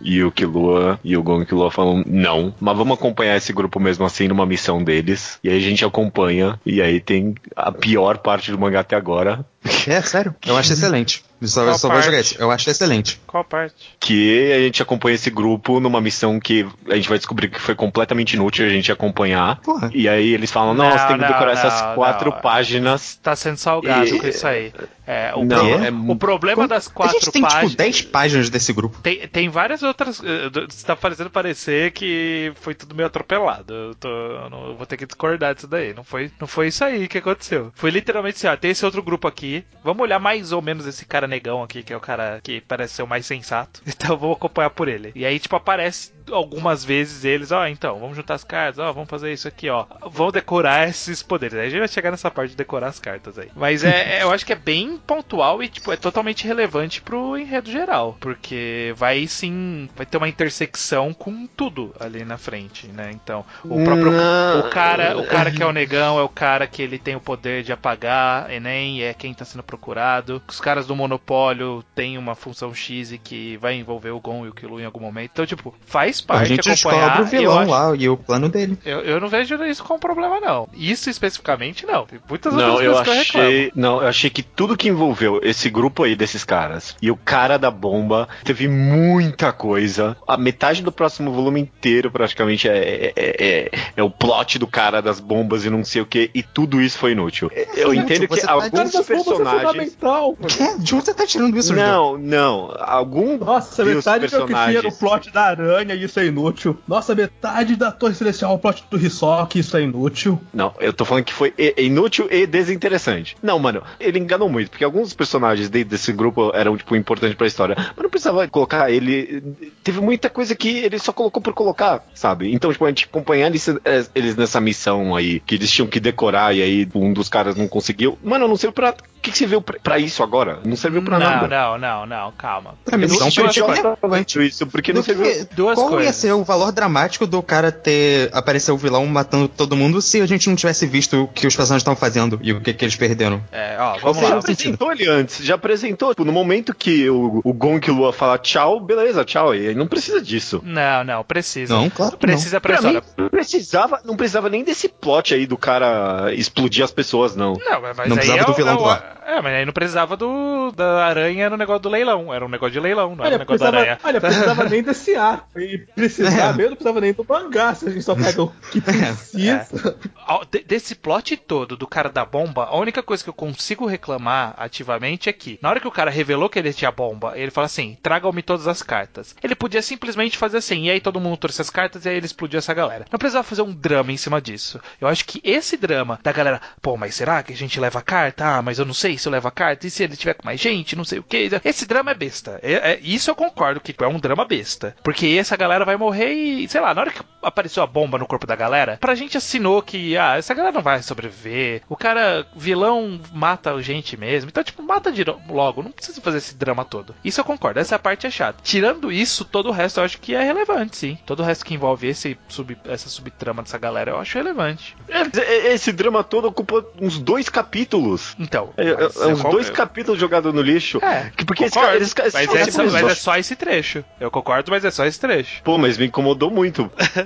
e o Killua e o Gon e Killua falam não, mas vamos acompanhar esse grupo mesmo assim numa missão deles. E aí a gente acompanha, e aí tem a pior parte do mangá até agora. É, sério. Eu acho excelente. Só, Qual só vou parte? jogar isso. Eu acho excelente. Qual parte? Que a gente acompanha esse grupo numa missão que a gente vai descobrir que foi completamente inútil a gente acompanhar. Porra. E aí eles falam, não, Não, você tem que não, decorar não, essas quatro não. páginas. Tá sendo salgado E- com isso aí. É, o, Não, pro- é o mu- problema das quatro a gente tem, páginas. tipo, dez páginas desse grupo. Tem, tem várias outras. eh, Você tá parecendo parecer que foi tudo meio atropelado. Eu, tô, eu não, eu vou ter que discordar disso daí. Não foi, não foi isso aí que aconteceu. Foi literalmente assim: ó, tem esse outro grupo aqui. Vamos olhar mais ou menos esse cara negão aqui, que é o cara que parece ser o mais sensato. Então vamos acompanhar por ele. E aí, tipo, aparece algumas vezes eles: ó, então, vamos juntar as cartas, ó, vamos fazer isso aqui, ó. Vamos decorar esses poderes. Aí a gente vai chegar nessa parte de decorar as cartas aí. Mas é, é- eu acho que é bem pontual e, tipo, é totalmente relevante pro enredo geral. Porque vai sim, vai ter uma intersecção com tudo ali na frente, né? Então, o próprio. Não. O cara, o cara que é o negão é o cara que ele tem o poder de apagar Enem, é quem tá sendo procurado. Os caras do monopólio têm uma função X e que vai envolver o Gon e o Killua em algum momento. Então, tipo, faz A parte gente acompanhar. descobre o vilão eu acho- lá e o plano dele. Eu, eu não vejo isso como problema, não. Isso especificamente, não. Tem muitas Não, outras eu coisas que eu reclamo. achei. Não, eu achei que tudo que envolveu esse grupo aí desses caras e o cara da bomba teve muita coisa. A metade do próximo volume inteiro, praticamente, é, é, é, é o plot do cara das bombas e não sei o que, e tudo isso foi inútil. Eu Inútil, entendo que você tá- alguns Cara, das bombas é personagens. fundamental, mano. Que? De onde você tá tirando isso, Judeu? Não, não. Algum Nossa, dos metade do que tinha no personagens. plot da aranha, isso é inútil. Nossa, metade da Torre Celestial, o plot do Hisoka, isso é inútil. Não, eu tô falando que foi e- inútil e desinteressante. Não, mano, ele enganou muito, porque alguns dos personagens dentro desse grupo eram, tipo, importantes pra história, mas não precisava colocar ele. Teve muita coisa que ele só colocou por colocar, sabe? Então, tipo, a gente acompanhar eles, eh, eles nessa missão aí, que eles tinham que decorar, e aí um dos caras não conseguiu. Mano, não serviu pra. O que, que serviu pra, pra isso agora? Não serviu pra não, nada. não, não, não, calma. Pra missão Não foi tinha relevante. isso, porque não Do que- serviu. Duas Qual ia coisas. ser o valor dramático do cara ter aparecer o vilão matando todo mundo se a gente não tivesse visto o que os personagens estavam fazendo e o que, que eles perderam? É, ó, Qual vamos Você já lá. apresentou ele antes, já apresentou. Tipo, no momento que o, o Gon e o Lua falar tchau, beleza, tchau. E aí não precisa disso. Não, não, precisa. Não, claro que Precisa pra Pra mim, história. não precisava, não precisava nem desse plot aí do cara explodir as pessoas, não. Não, mas Não aí precisava é do o- vilão é, o- lá. é, mas aí não precisava do da aranha no negócio do leilão. Era um negócio de leilão, não era Olha, um negócio da precisava, aranha. olha, precisava nem desse arco. E precisar É. mesmo, não precisava nem do mangá. Se a gente só pega o que precisa. Ó, de- Desse plot todo do cara da bomba, a única coisa que eu consigo reclamar ativamente é que, na hora que o cara revelou que ele tinha bomba, ele fala assim: tragam-me todas as cartas. Ele podia simplesmente fazer assim, e aí todo mundo trouxe as cartas e aí ele explodiu essa galera. Não precisava fazer um drama em cima disso. Eu acho que esse drama da galera, pô, mas será que a gente leva a carta? Ah, mas eu não sei se eu levo a carta. E se ele tiver com mais gente, não sei o que. Esse drama é besta. É- é- isso eu concordo que é um drama besta. Porque essa galera vai morrer e, sei lá, na hora que apareceu a bomba no corpo da galera, pra gente assinou que, ah, essa galera não vai sobreviver. O cara, vilão, mata a gente mesmo. Então, tipo, mata de logo. Não precisa fazer esse drama todo. Isso eu concordo. Essa parte é chata. Tirando isso, todo o resto eu acho que é relevante, sim. Todo o resto que envolve esse sub, essa subtrama dessa galera eu acho relevante. É, Esse drama todo ocupa uns dois capítulos. Então. É, é, mas é uns eu- dois eu- capítulos jogados no lixo. É, Que- porque esse concordo, cara, eles, mas, esses é, caras- mas é só esse trecho. Eu concordo, mas é só esse trecho. Pô, mas me incomodou muito.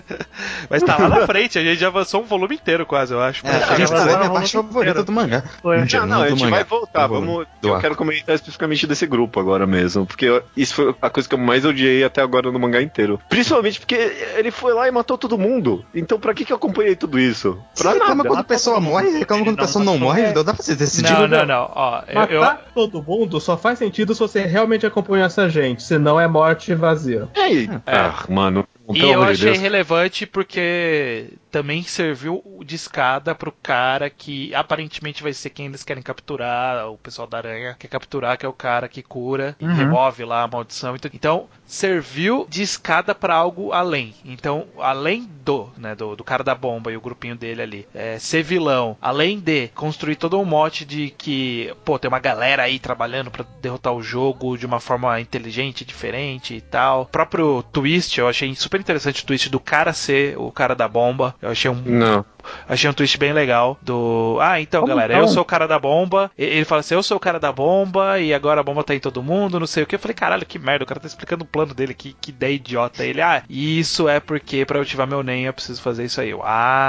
Mas tá lá na frente, a gente já avançou um volume inteiro quase, eu acho. É, pra a chegar gente lá. vai ver a não, minha parte não, favorita do mangá. Foi. Mentira, Não, não, a do gente mangá. vai voltar. Do- Vamos, do eu arco. quero comentar especificamente desse grupo agora mesmo. Porque eu- isso foi a coisa que eu mais odiei até agora no mangá inteiro. Principalmente porque ele foi lá e matou todo mundo. Então pra que, que eu acompanhei tudo isso? Você Pra reclama nada. quando a pessoa morre, reclama quando a Não, pessoa não matou, morre, é. dá pra você decidir. Não, não, não. Ó, eu, Matar eu, todo mundo só faz sentido se você realmente acompanhar essa gente. Senão é morte vazia. Ei, ah, mano. E Pelo eu amor de achei Deus. relevante porque também serviu de escada pro cara que aparentemente vai ser quem eles querem capturar, o pessoal da aranha quer capturar, que é o cara que cura e Uhum. remove lá a maldição. Então, serviu de escada pra algo além. Então, além do, né, do, do cara da bomba e o grupinho dele ali, é, ser vilão, além de construir todo um mote de que, pô, tem uma galera aí trabalhando pra derrotar o jogo de uma forma inteligente, diferente e tal. O próprio twist, eu achei super interessante o twist do cara ser o cara da bomba. Eu achei um, Não. achei um twist bem legal do... Ah, então, Como galera, não? eu sou o cara da bomba. E- Ele fala assim, eu sou o cara da bomba e agora a bomba tá em todo mundo, não sei o que. Eu falei, caralho, que merda, o cara tá explicando o plano dele, que, que ideia idiota. Ele, ah, isso é porque pra eu ativar meu NEM eu preciso fazer isso aí. Eu,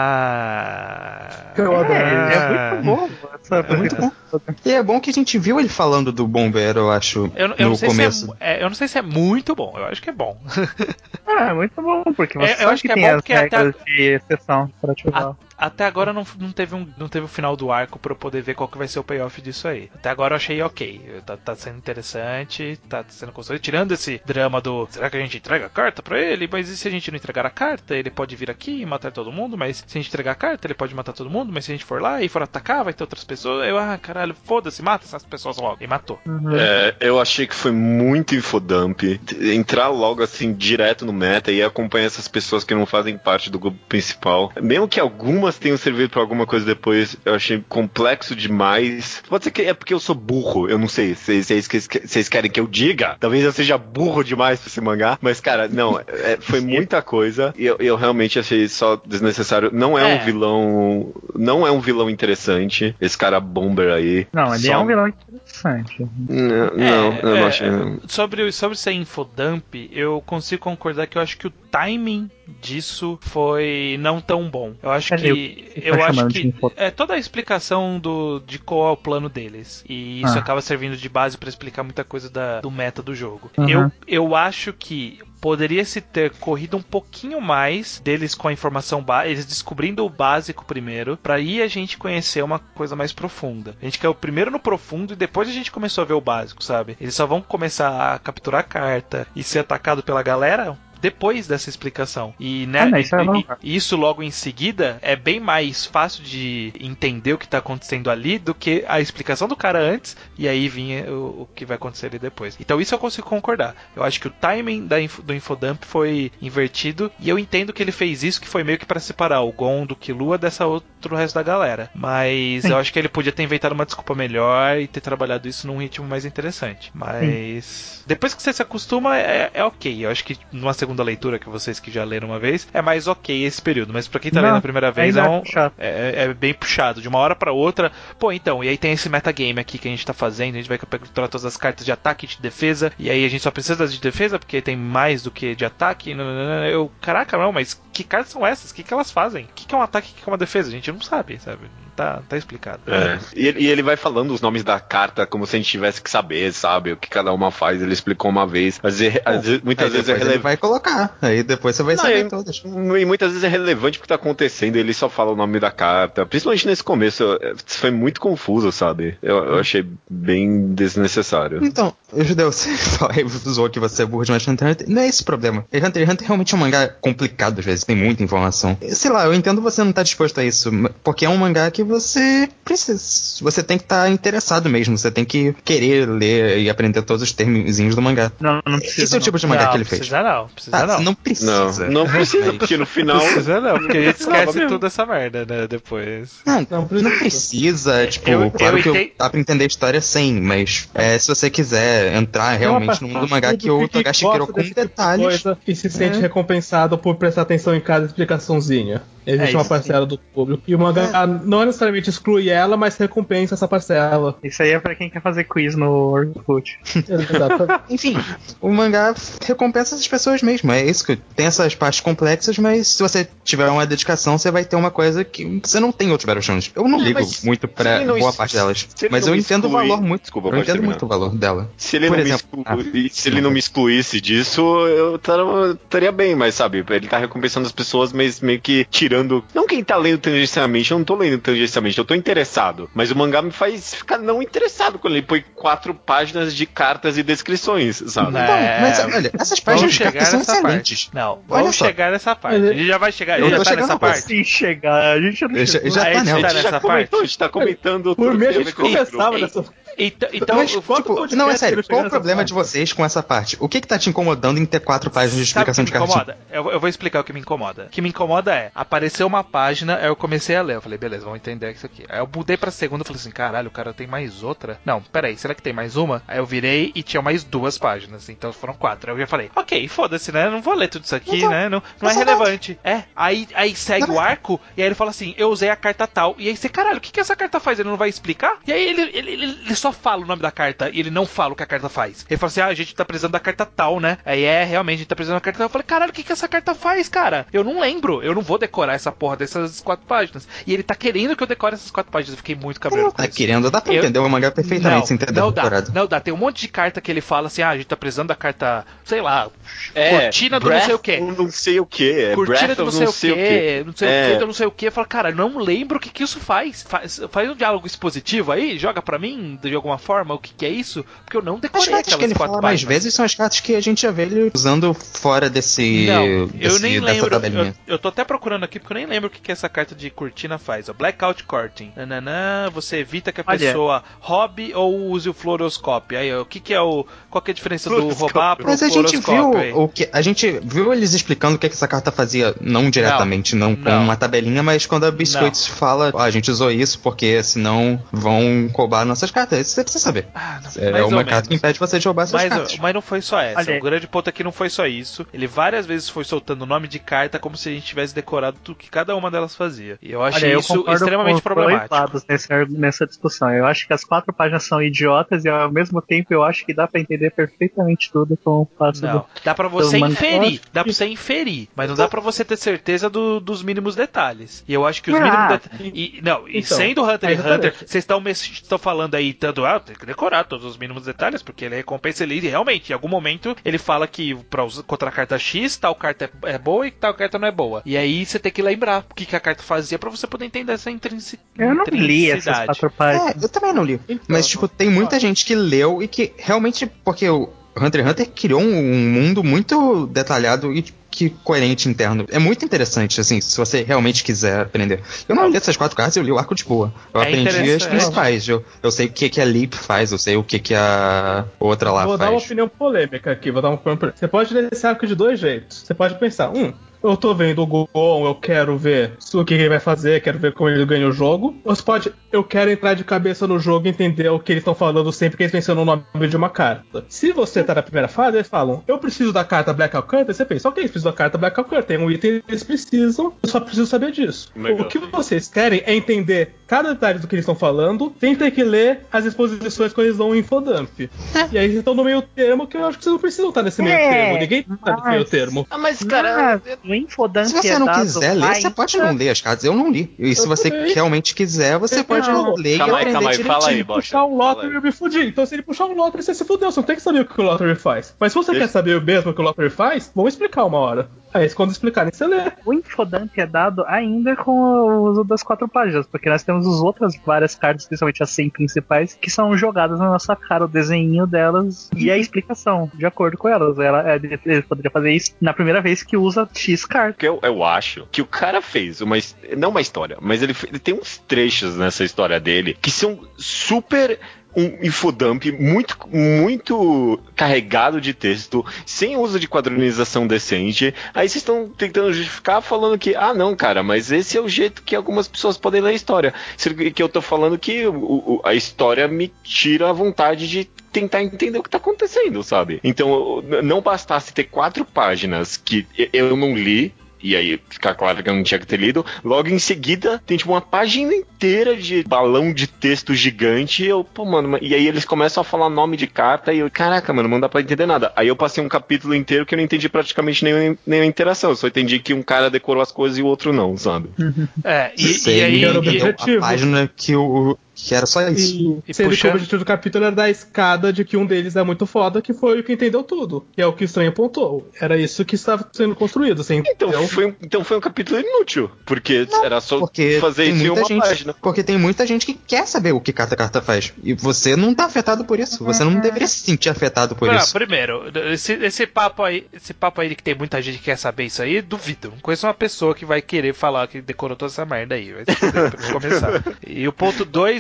ah... Eu adoro. É, é muito bom. Essa É muito bom. E é bom que a gente viu ele falando do bombeiro, eu acho, Eu, eu, não no sei começo. se é, é, eu não sei se é muito bom, eu acho que é bom. Ah, é muito bom, porque você É, eu sabe acho que que é tem bom as porque até regras de exceção pra ativar. Até agora não, não, teve um, não teve o final do arco pra eu poder ver qual que vai ser o payoff disso aí. Até agora eu achei ok. Tá, tá sendo interessante, tá sendo construído. Tirando esse drama do será que a gente entrega a carta pra ele? Mas e se a gente não entregar a carta? Ele pode vir aqui e matar todo mundo, mas se a gente entregar a carta, ele pode matar todo mundo, mas se a gente for lá e for atacar, vai ter outras pessoas. Eu, ah, caralho, foda-se, mata essas pessoas logo. E matou. Uhum. É, eu achei que foi muito infodump. Entrar logo assim, direto no meta e acompanhar essas pessoas que não fazem parte do grupo principal. Mesmo que algumas tenham servido pra alguma coisa depois, eu achei complexo demais. Pode ser que é porque eu sou burro, eu não sei se, se é isso que vocês querem que eu diga. Talvez eu seja burro demais pra esse mangá, mas cara, não, é, foi muita coisa e eu, eu realmente achei só desnecessário. Não é, É. um vilão, não é um vilão interessante, esse cara Bomber aí. Não, ele Só- é um vilão interessante. Não, não, É, eu não é, achei. Sobre, sobre ser infodump, eu consigo concordar que eu acho que o timing disso foi não tão bom. Eu acho Cadê o que que você tá eu acho chamando de que info- é toda a explicação do de qual é o plano deles e isso Ah. acaba servindo de base pra explicar muita coisa da, do meta do jogo. Uhum. Eu, eu acho que poderia se ter corrido um pouquinho mais deles com a informação básica, eles descobrindo o básico primeiro, pra aí a gente conhecer uma coisa mais profunda. A gente caiu primeiro no profundo e depois a gente começou a ver o básico, sabe? Eles só vão começar a capturar a carta e ser atacado pela galera depois dessa explicação. E, né, Ah, não, isso é e- normal. e isso logo em seguida é bem mais fácil de entender o que tá acontecendo ali do que a explicação do cara antes e aí vinha o, o que vai acontecer ali depois. Então isso eu consigo concordar. Eu acho que o timing da info, do infodump foi invertido e eu entendo que ele fez isso que foi meio que pra separar o Gon do Killua dessa outro resto da galera. Mas Sim. eu acho que ele podia ter inventado uma desculpa melhor e ter trabalhado isso num ritmo mais interessante. Mas depois que você se acostuma é, é ok. Eu acho que numa segunda leitura, que vocês que já leram uma vez, é mais ok esse período. Mas pra quem tá Não, lendo a primeira vez, ainda é, é um- puxado. é- é bem puxado. De uma hora pra outra, pô, então, e aí tem esse metagame aqui que a gente tá fazendo, a gente vai capturar todas as cartas de ataque e de defesa, e aí a gente só precisa das de defesa, porque tem mais do que de ataque. nananana. Eu, caraca, não, mas que cartas são essas? O que, que elas fazem? O que, que é um ataque e o que, que é uma defesa? A gente não sabe, sabe? Não tá, tá explicado. É. E, ele, e ele vai falando os nomes da carta como se a gente tivesse que saber, sabe? O que cada uma faz. Ele explicou uma vez. Às vezes, às vezes- muitas Aí vezes é depois ele relevante. vai colocar, aí depois você vai Não, saber e- todas. E muitas vezes é relevante o que tá acontecendo, ele só fala o nome da carta. Principalmente nesse começo, é, foi muito confuso, sabe? Eu, eu achei bem desnecessário. Então, Judeu, você fala- zoou que você é burro demais de Hunter x Hunter. Não é esse o problema. E Hunter x Hunter realmente é um mangá complicado às vezes, tem muita informação. Sei lá, eu entendo você não tá disposto a isso, porque é um mangá que você precisa. Você tem que estar interessado mesmo, você tem que querer ler e aprender todos os termozinhos do mangá. Não, não precisa. Esse é o não. tipo de mangá não, que ele fez. precisa não, precisa Tá, não. não Não, precisa. não precisa, porque no final. Precisa não, porque a gente Precisava esquece mesmo. tudo essa merda, né, depois. Não, Não não precisa. precisa, tipo, Eu- claro eu que eu, entendo- dá pra entender a história sim, mas é, se você quiser entrar Tem uma realmente no mundo do mangá parte que o que Togashi gosta criou com desse tipo de detalhes. coisa e se sente É. recompensado por prestar atenção em cada explicaçãozinha. Existe É, uma isso parcela do público. E o mangá não necessariamente exclui ela, mas recompensa essa parcela. Isso aí é pra quem quer fazer quiz no Orkut. Exato. Enfim, o mangá recompensa essas pessoas mesmo. É isso que tem essas partes complexas, mas se você tiver uma dedicação, você vai ter uma coisa que você não tem em outros Battle Shonen. Eu não É, ligo mas muito pra se ele não boa es- parte delas. se ele Mas não eu entendo o exclui- valor muito. Desculpa, eu pode entendo terminar. muito o valor dela. Se ele, Por não exemplo, me, ah, exclui- se ele não me excluísse disso, eu tara- estaria bem, mas sabe, ele tá recompensando as pessoas, mas meio que tirando. Não quem tá lendo tangencialmente, eu não tô lendo tangencialmente, eu tô interessado. Mas o mangá me faz ficar não interessado quando ele põe quatro páginas de cartas e descrições, sabe? Né? Então, mas olha, essas Vamos páginas de chegar cartas são nessa excelentes. parte. Não, Olha vamos só. chegar nessa parte. A gente já vai chegar, a Eu gente já tô tá chegando nessa na parte. parte. Sem chegar, a gente não Já- chegou. já A tá gente nela. tá a gente já nessa comentou, parte. a gente tá comentando Por tudo mim, a que gente teve aqui no conversava grupo. dessa. Então, então Mas, eu- quanto tipo, podcast não, é sério, ele chega qual o nessa problema parte? de vocês com essa parte? O que que tá te incomodando em ter quatro páginas de Sabe o que explicação me de cartinha? incomoda? Eu, eu vou explicar o que me incomoda. O que me incomoda é, apareceu uma página, aí eu comecei a ler. Eu falei, beleza, vamos entender isso aqui. Aí eu mudei pra segunda e falei assim, caralho, o cara tem mais outra? Não, peraí, será que tem mais uma? Aí eu virei e tinha mais duas páginas, então foram quatro. Aí eu já falei, ok, foda-se, né? Não vou ler tudo isso aqui, então, né? Não, não é relevante. É, aí, aí segue não. o arco, e aí ele fala assim, eu usei a carta tal. E aí você, caralho, o que, que essa carta faz? Ele não vai explicar? E aí ele, ele, ele, ele só fala o nome da carta, e ele não fala o que a carta faz. Ele fala assim, ah, a gente tá precisando da carta tal, né? Aí é, realmente, a gente tá precisando da carta tal. Eu falei, caralho, o que, que essa carta faz, cara? Eu não lembro, eu não vou decorar essa porra dessas quatro páginas. E ele tá querendo que eu decore essas quatro páginas. Eu fiquei muito cabreiro com tá isso. querendo, dá pra eu... entender o mangá perfeitamente, não, sem ter não decorado. Dá, não dá, tem um monte de carta que ele fala assim, ah, a gente tá precisando da carta, sei lá, é, cortina do não sei o que. Não sei o que. Cortina do não sei o que, não sei o que, é. do não sei o que. Eu falo, cara, não lembro o que, que isso faz. faz. Faz um diálogo expositivo aí, joga pra mim, de alguma forma, o que, que é isso, porque eu não decorei aquelas aquelas que ele quatro fala páginas. mais vezes são as cartas que a gente já vê ele usando fora desse. Não, desse, eu nem lembro. tabelinha. Eu, eu tô até procurando aqui porque eu nem lembro o que, que essa carta de cortina faz. Ó, Blackout Curtain. Nananã, você evita que a Olha. pessoa roube ou use o fluoroscópio. Aí, ó, o que, que é o. Qual que é a diferença do roubar pro Mas a gente fluoroscópio? viu aí? o que a gente viu eles explicando o que, que essa carta fazia, não diretamente, não, não com não. uma tabelinha, mas quando a Biscuits fala, ó, a gente usou isso porque senão vão roubar nossas cartas. Isso você precisa saber. Ah, não, é uma carta menos. que impede você de roubar suas mas, cartas. mas não foi só essa. Olha. O grande ponto aqui não foi só isso. Ele várias vezes foi soltando o nome de carta como se a gente tivesse decorado tudo que cada uma delas fazia. E eu achei Olha, eu isso extremamente com problemático. Dois lados nesse, nessa discussão. Eu acho que as quatro páginas são idiotas e ao mesmo tempo eu acho que dá pra entender perfeitamente tudo com o passo Não, do... dá pra você do inferir, dá pra você inferir, mas não dá pra você ter certeza do, dos mínimos detalhes. E eu acho que os Ah, mínimos detalhes. E, não, e então, sendo Hunter é x Hunter, exatamente. vocês estão falando aí tanto, ah, tem que decorar todos os mínimos detalhes, porque ele recompensa ele e realmente, em algum momento, ele fala que pra usar contra a carta X, tal carta é, é boa e tal carta não é boa. E aí você tem que lembrar o que, que a carta fazia pra você poder entender essa intrinsi Eu não li essas intricidade. quatro páginas. É, eu também não li. Então, mas, tipo, tem muita ó. gente que leu e que realmente, porque o Hunter x Hunter criou um, um mundo muito detalhado e que coerente interno. É muito interessante, assim, se você realmente quiser aprender. Eu não li essas quatro cartas, eu li o arco de boa. Eu É aprendi as interessante. principais. Eu, eu sei o que, que a Leap faz, eu sei o que, que a outra lá Vou faz. dar uma opinião polêmica aqui, vou dar uma opinião polêmica. Você pode ler esse arco de dois jeitos. Você pode pensar, um, eu tô vendo o Gon, eu quero ver o que ele vai fazer, quero ver como ele ganha o jogo. Ou você pode, eu quero entrar de cabeça no jogo e entender o que eles estão falando sempre que eles mencionam o nome de uma carta. Se você tá na primeira fase, eles falam, eu preciso da carta Blackout Curtain, você pensa, ok, eles precisam da carta Blackout Curtain, tem um item que eles precisam, eu só preciso saber disso. Legal. O que vocês querem é entender cada detalhe do que eles estão falando, sem ter que ler as exposições quando eles dão um infodump. E aí vocês estão no meio termo, que eu acho que vocês não precisam estar nesse meio É, termo. Ninguém tá nesse mas- meio termo. Ah, mas, cara. Mas o infodump Se você é não dado quiser ler, lá você em- pode não ler as cartas. Eu não li. E se Eu você também. realmente quiser, você pode Não. ler Calma e aí, aprender calma aí, direitinho. fala aí, Se Bocha. puxar um Fala Lottery, aí. eu me fudi. Então, se ele puxar um Lottery, você se fudeu. Você não tem que saber o que o Lottery faz. Mas se você Deixa- quer saber mesmo o que o Lottery faz, vamos explicar uma hora. Aí, quando explicarem, você lê. O infodump é dado ainda com o uso das quatro páginas, porque nós temos as outras várias cartas, principalmente as cem principais, que são jogadas na nossa cara, o desenho delas e a explicação, de acordo com elas. Ela, ele poderia fazer isso na primeira vez que usa X carta. Porque eu, eu acho que o cara fez uma. his- Não uma história, mas ele, fe- ele tem uns trechos nessa história dele que são super. Um infodump muito, muito carregado de texto, sem uso de quadrinização decente. Aí vocês estão tentando justificar falando que, ah, não, cara, mas esse é o jeito que algumas pessoas podem ler a história. Sendo que eu tô falando que o- o- a história me tira a vontade de tentar entender o que tá acontecendo, sabe? Então, não bastasse ter quatro páginas que eu não li, e aí fica claro que eu não tinha que ter lido. Logo em seguida, tem tipo uma página inteira de balão de texto gigante. E eu, pô, mano, mas- e aí eles começam a falar nome de carta. E eu, caraca, mano, não dá pra entender nada. Aí eu passei um capítulo inteiro que eu não entendi praticamente nenhuma, nenhuma interação. Eu só entendi que um cara decorou as coisas e o outro não, sabe? É, e, Sei, e aí. era o e- objetivo. A página que o que era só isso. E, E sendo que puxando- o objetivo do capítulo era dar a escada de que um deles é muito foda, que foi o que entendeu tudo. Que é o que o Estranho apontou. Era isso que estava sendo construído. Você Então entendeu? foi, um, então foi um capítulo inútil. Porque era só Porque fazer tem isso em muita uma gente, página. porque tem muita gente que quer saber o que cada carta faz. E você não tá afetado por isso. Você não deveria se sentir afetado por Ah, isso. primeiro, esse, esse papo aí, esse papo aí de que tem muita gente que quer saber isso aí, duvido. Não conheço uma pessoa que vai querer falar que decorou toda essa merda aí. Vai se fuder, pra começar. E o ponto dois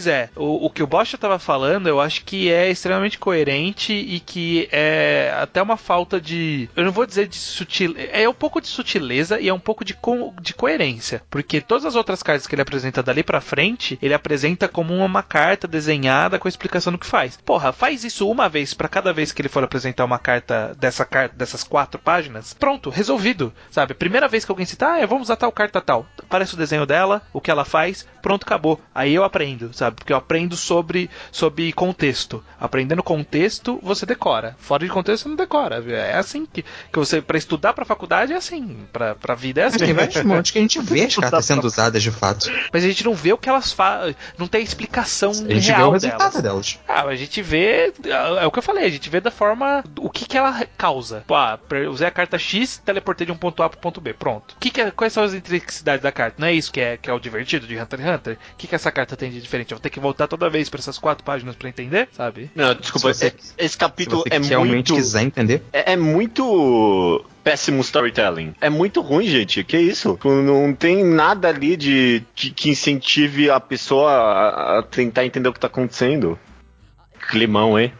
Pois é, o, o que o Bosch tava falando, eu acho que é extremamente coerente e que é até uma falta de... Eu não vou dizer de sutileza, é um pouco de sutileza e é um pouco de, co- de coerência, porque todas as outras cartas que ele apresenta dali pra frente, ele apresenta como uma carta desenhada com a explicação do que faz. Porra, faz isso uma vez pra cada vez que ele for apresentar uma carta dessa carta, dessas quatro páginas, pronto, resolvido, sabe? Primeira vez que alguém cita, ah, vamos usar tal carta tal, aparece o desenho dela, o que ela faz, pronto, acabou. Aí eu aprendo, sabe? Porque eu aprendo sobre, sobre contexto. Aprendendo contexto, você decora. Fora de contexto, você não decora. É assim que, que você, pra estudar pra faculdade, é assim. Pra, pra vida é assim. Tem vários montes que a gente vê as cartas sendo usadas de fato. Mas a gente não vê o que elas fazem. Não tem explicação A gente real vê o resultado delas. delas. Ah, a gente vê. É o que eu falei, a gente vê da forma. O que, que ela causa. Pô, ah, usei a carta X, teleportei de um ponto A pro ponto B. Pronto. O que que é, quais são as intricacidades da carta? Não é isso que é, que é o divertido de Hunter x Hunter? O que, que essa carta tem de diferente? Eu vou ter que voltar toda vez pra essas quatro páginas pra entender, sabe? Não, desculpa, Se você- é- esse capítulo Se você é realmente muito... quiser entender. É, é muito péssimo storytelling. É muito ruim, gente. Que isso? Não tem nada ali de que, que incentive a pessoa a, a tentar entender o que tá acontecendo. Climão, hein?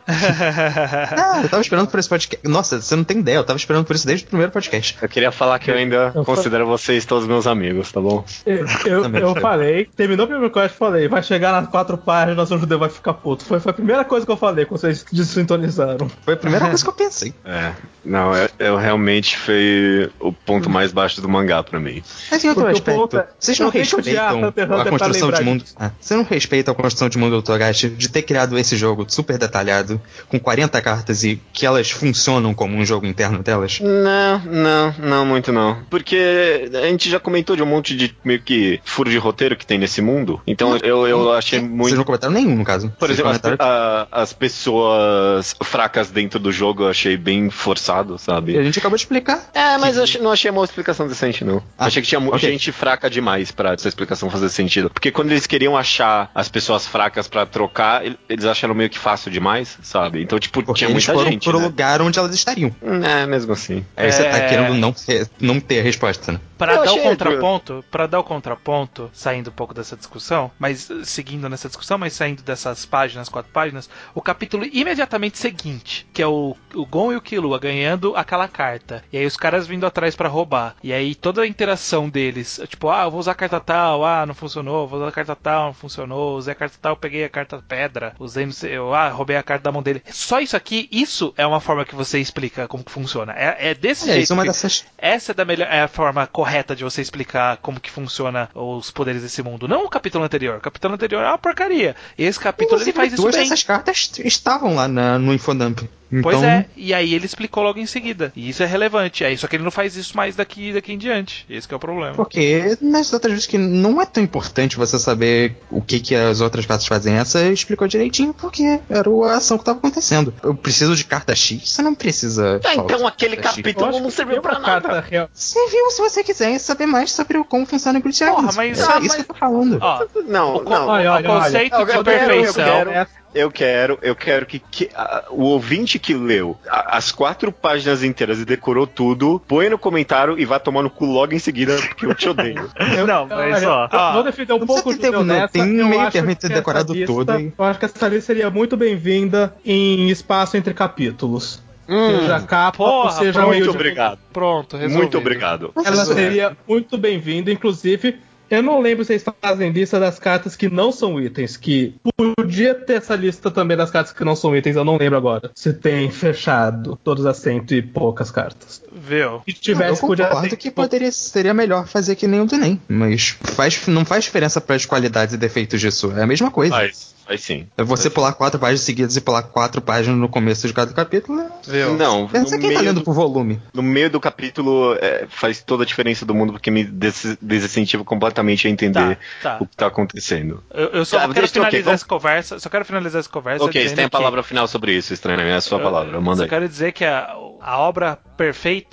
Ah, eu tava esperando por esse podcast. Nossa, você não tem ideia, eu tava esperando por isso desde o primeiro podcast. Eu queria falar que eu ainda Eu considero vocês todos meus amigos, tá bom? Eu, eu, Também eu foi. falei, terminou o primeiro podcast, falei, vai chegar nas quatro páginas, o judeu vai ficar puto. Foi, foi a primeira coisa que eu falei quando vocês desintonizaram. Foi a primeira coisa que eu pensei. É. Não, eu, eu realmente foi o ponto mais baixo do mangá pra mim. Mas em outro Porque o aspecto, ponto é- vocês não eu tenho que odiar respeitam Hunter x Hunter a pra construção lembrar de mundo. disso. Ah, você não respeita a construção de mundo do Togashi de ter criado esse jogo super detalhado, com quarenta cartas e que elas funcionam como um jogo interno delas? Não, não, não muito não. Porque a gente já comentou de um monte de meio que furo de roteiro que tem nesse mundo. Então eu, eu achei Vocês muito... não comentaram nenhum, no caso. Por Vocês exemplo, as, comentaram a- as pessoas fracas dentro do jogo eu achei bem forçado, que a sabe? gente acabou de explicar. É, mas eu achei- não achei uma explicação decente, não. Ah, achei que tinha mu- ok. gente fraca demais pra essa explicação fazer sentido. Porque quando eles queriam achar as pessoas fracas pra trocar, el- eles acharam meio que fácil demais, sabe? Então, tipo, Porque tinha eles muita foram gente, pro né? lugar onde elas estariam. É, mesmo assim. Aí você tá É. querendo não ter, não ter a resposta, né? Pra Eu dar o achei, contraponto, para dar o contraponto, saindo um pouco dessa discussão, mas uh, seguindo nessa discussão, mas saindo dessas páginas, quatro páginas, o capítulo imediatamente seguinte, que é o, o Gon e o Killua ganhando aquela carta, e aí os caras vindo atrás pra roubar, e aí toda a interação deles, tipo, ah, eu vou usar a carta tal, ah, não funcionou, vou usar a carta tal, não funcionou, usei a carta tal, peguei a carta pedra, usei não sei, eu, ah, roubei a carta da mão dele. Só isso aqui, isso é uma forma que você explica como que funciona. É, é desse É, jeito. isso é uma que- dessas. Essa é, da melhor, é a forma correta de você explicar como que funciona os poderes desse mundo. Não o capítulo anterior. O capítulo anterior é uma porcaria. Esse capítulo ele Inclusive, faz isso duas bem. dessas cartas estavam lá na- no Infodump. Então, Pois é, e aí ele explicou logo em seguida. E isso é relevante. Aí, só que ele não faz isso mais daqui, daqui em diante. Esse que é o problema. Porque nas outras vezes que não é tão importante você saber o que, que as outras cartas fazem, essa explicou direitinho porque era a ação que estava acontecendo. Eu preciso de carta X, você não precisa. Ah, falar então de aquele carta X. Eu capítulo acho não que serviu tem pra uma nada. carta real. Você viu se você quiser saber mais sobre como funciona o Great Porra, Islands. mas- É ah, isso mas- que eu tô falando. Ó, Não, o, co- não. Olha, olha, o conceito olha. de Eu quero- eu perfeição. quero- Eu quero, eu quero que, que, ah, o ouvinte que leu a- as quatro páginas inteiras e decorou tudo, põe no comentário e vá tomar no cu logo em seguida, porque eu te odeio. Não, mas Olha, ó. eu vou defender um não pouco o precisa ter judeu tempo, não. nessa. Tem eu meio acho termo que ter decorado essa lista- todo, hein? Eu acho que essa lista seria muito bem-vinda em espaço entre capítulos. Hum, seja capa porra, ou seja pronto, meio muito de... obrigado. Pronto, resolvido. Muito obrigado. Ela seria muito bem-vinda, inclusive. Eu não lembro se eles fazem lista das cartas que não são itens, que podia ter essa lista também das cartas que não são itens, eu não lembro agora. Se tem fechado todas as cento e poucas cartas. Viu? Se tivesse, eu podia concordo ter. que poderia, seria melhor fazer que nem o do Enem, mas faz, não faz diferença para as qualidades e defeitos disso. É a mesma coisa. Faz, faz sim. É você pular quatro páginas seguidas e pular quatro páginas no começo de cada capítulo. né? Viu? Não, Pensa no quem tá meio, lendo do, por volume. no meio do capítulo é, faz toda a diferença do mundo, porque me des- desincentiva completamente a entender Tá, tá. o que tá acontecendo. Eu, eu só Tá, quero deixa- finalizar ok, vamos- essa conversa. Só quero finalizar essa conversa. Ok, você dizendo tem a que- palavra final sobre isso, estranho, é a sua palavra, Eu manda só aí. quero dizer que a, a obra perfeita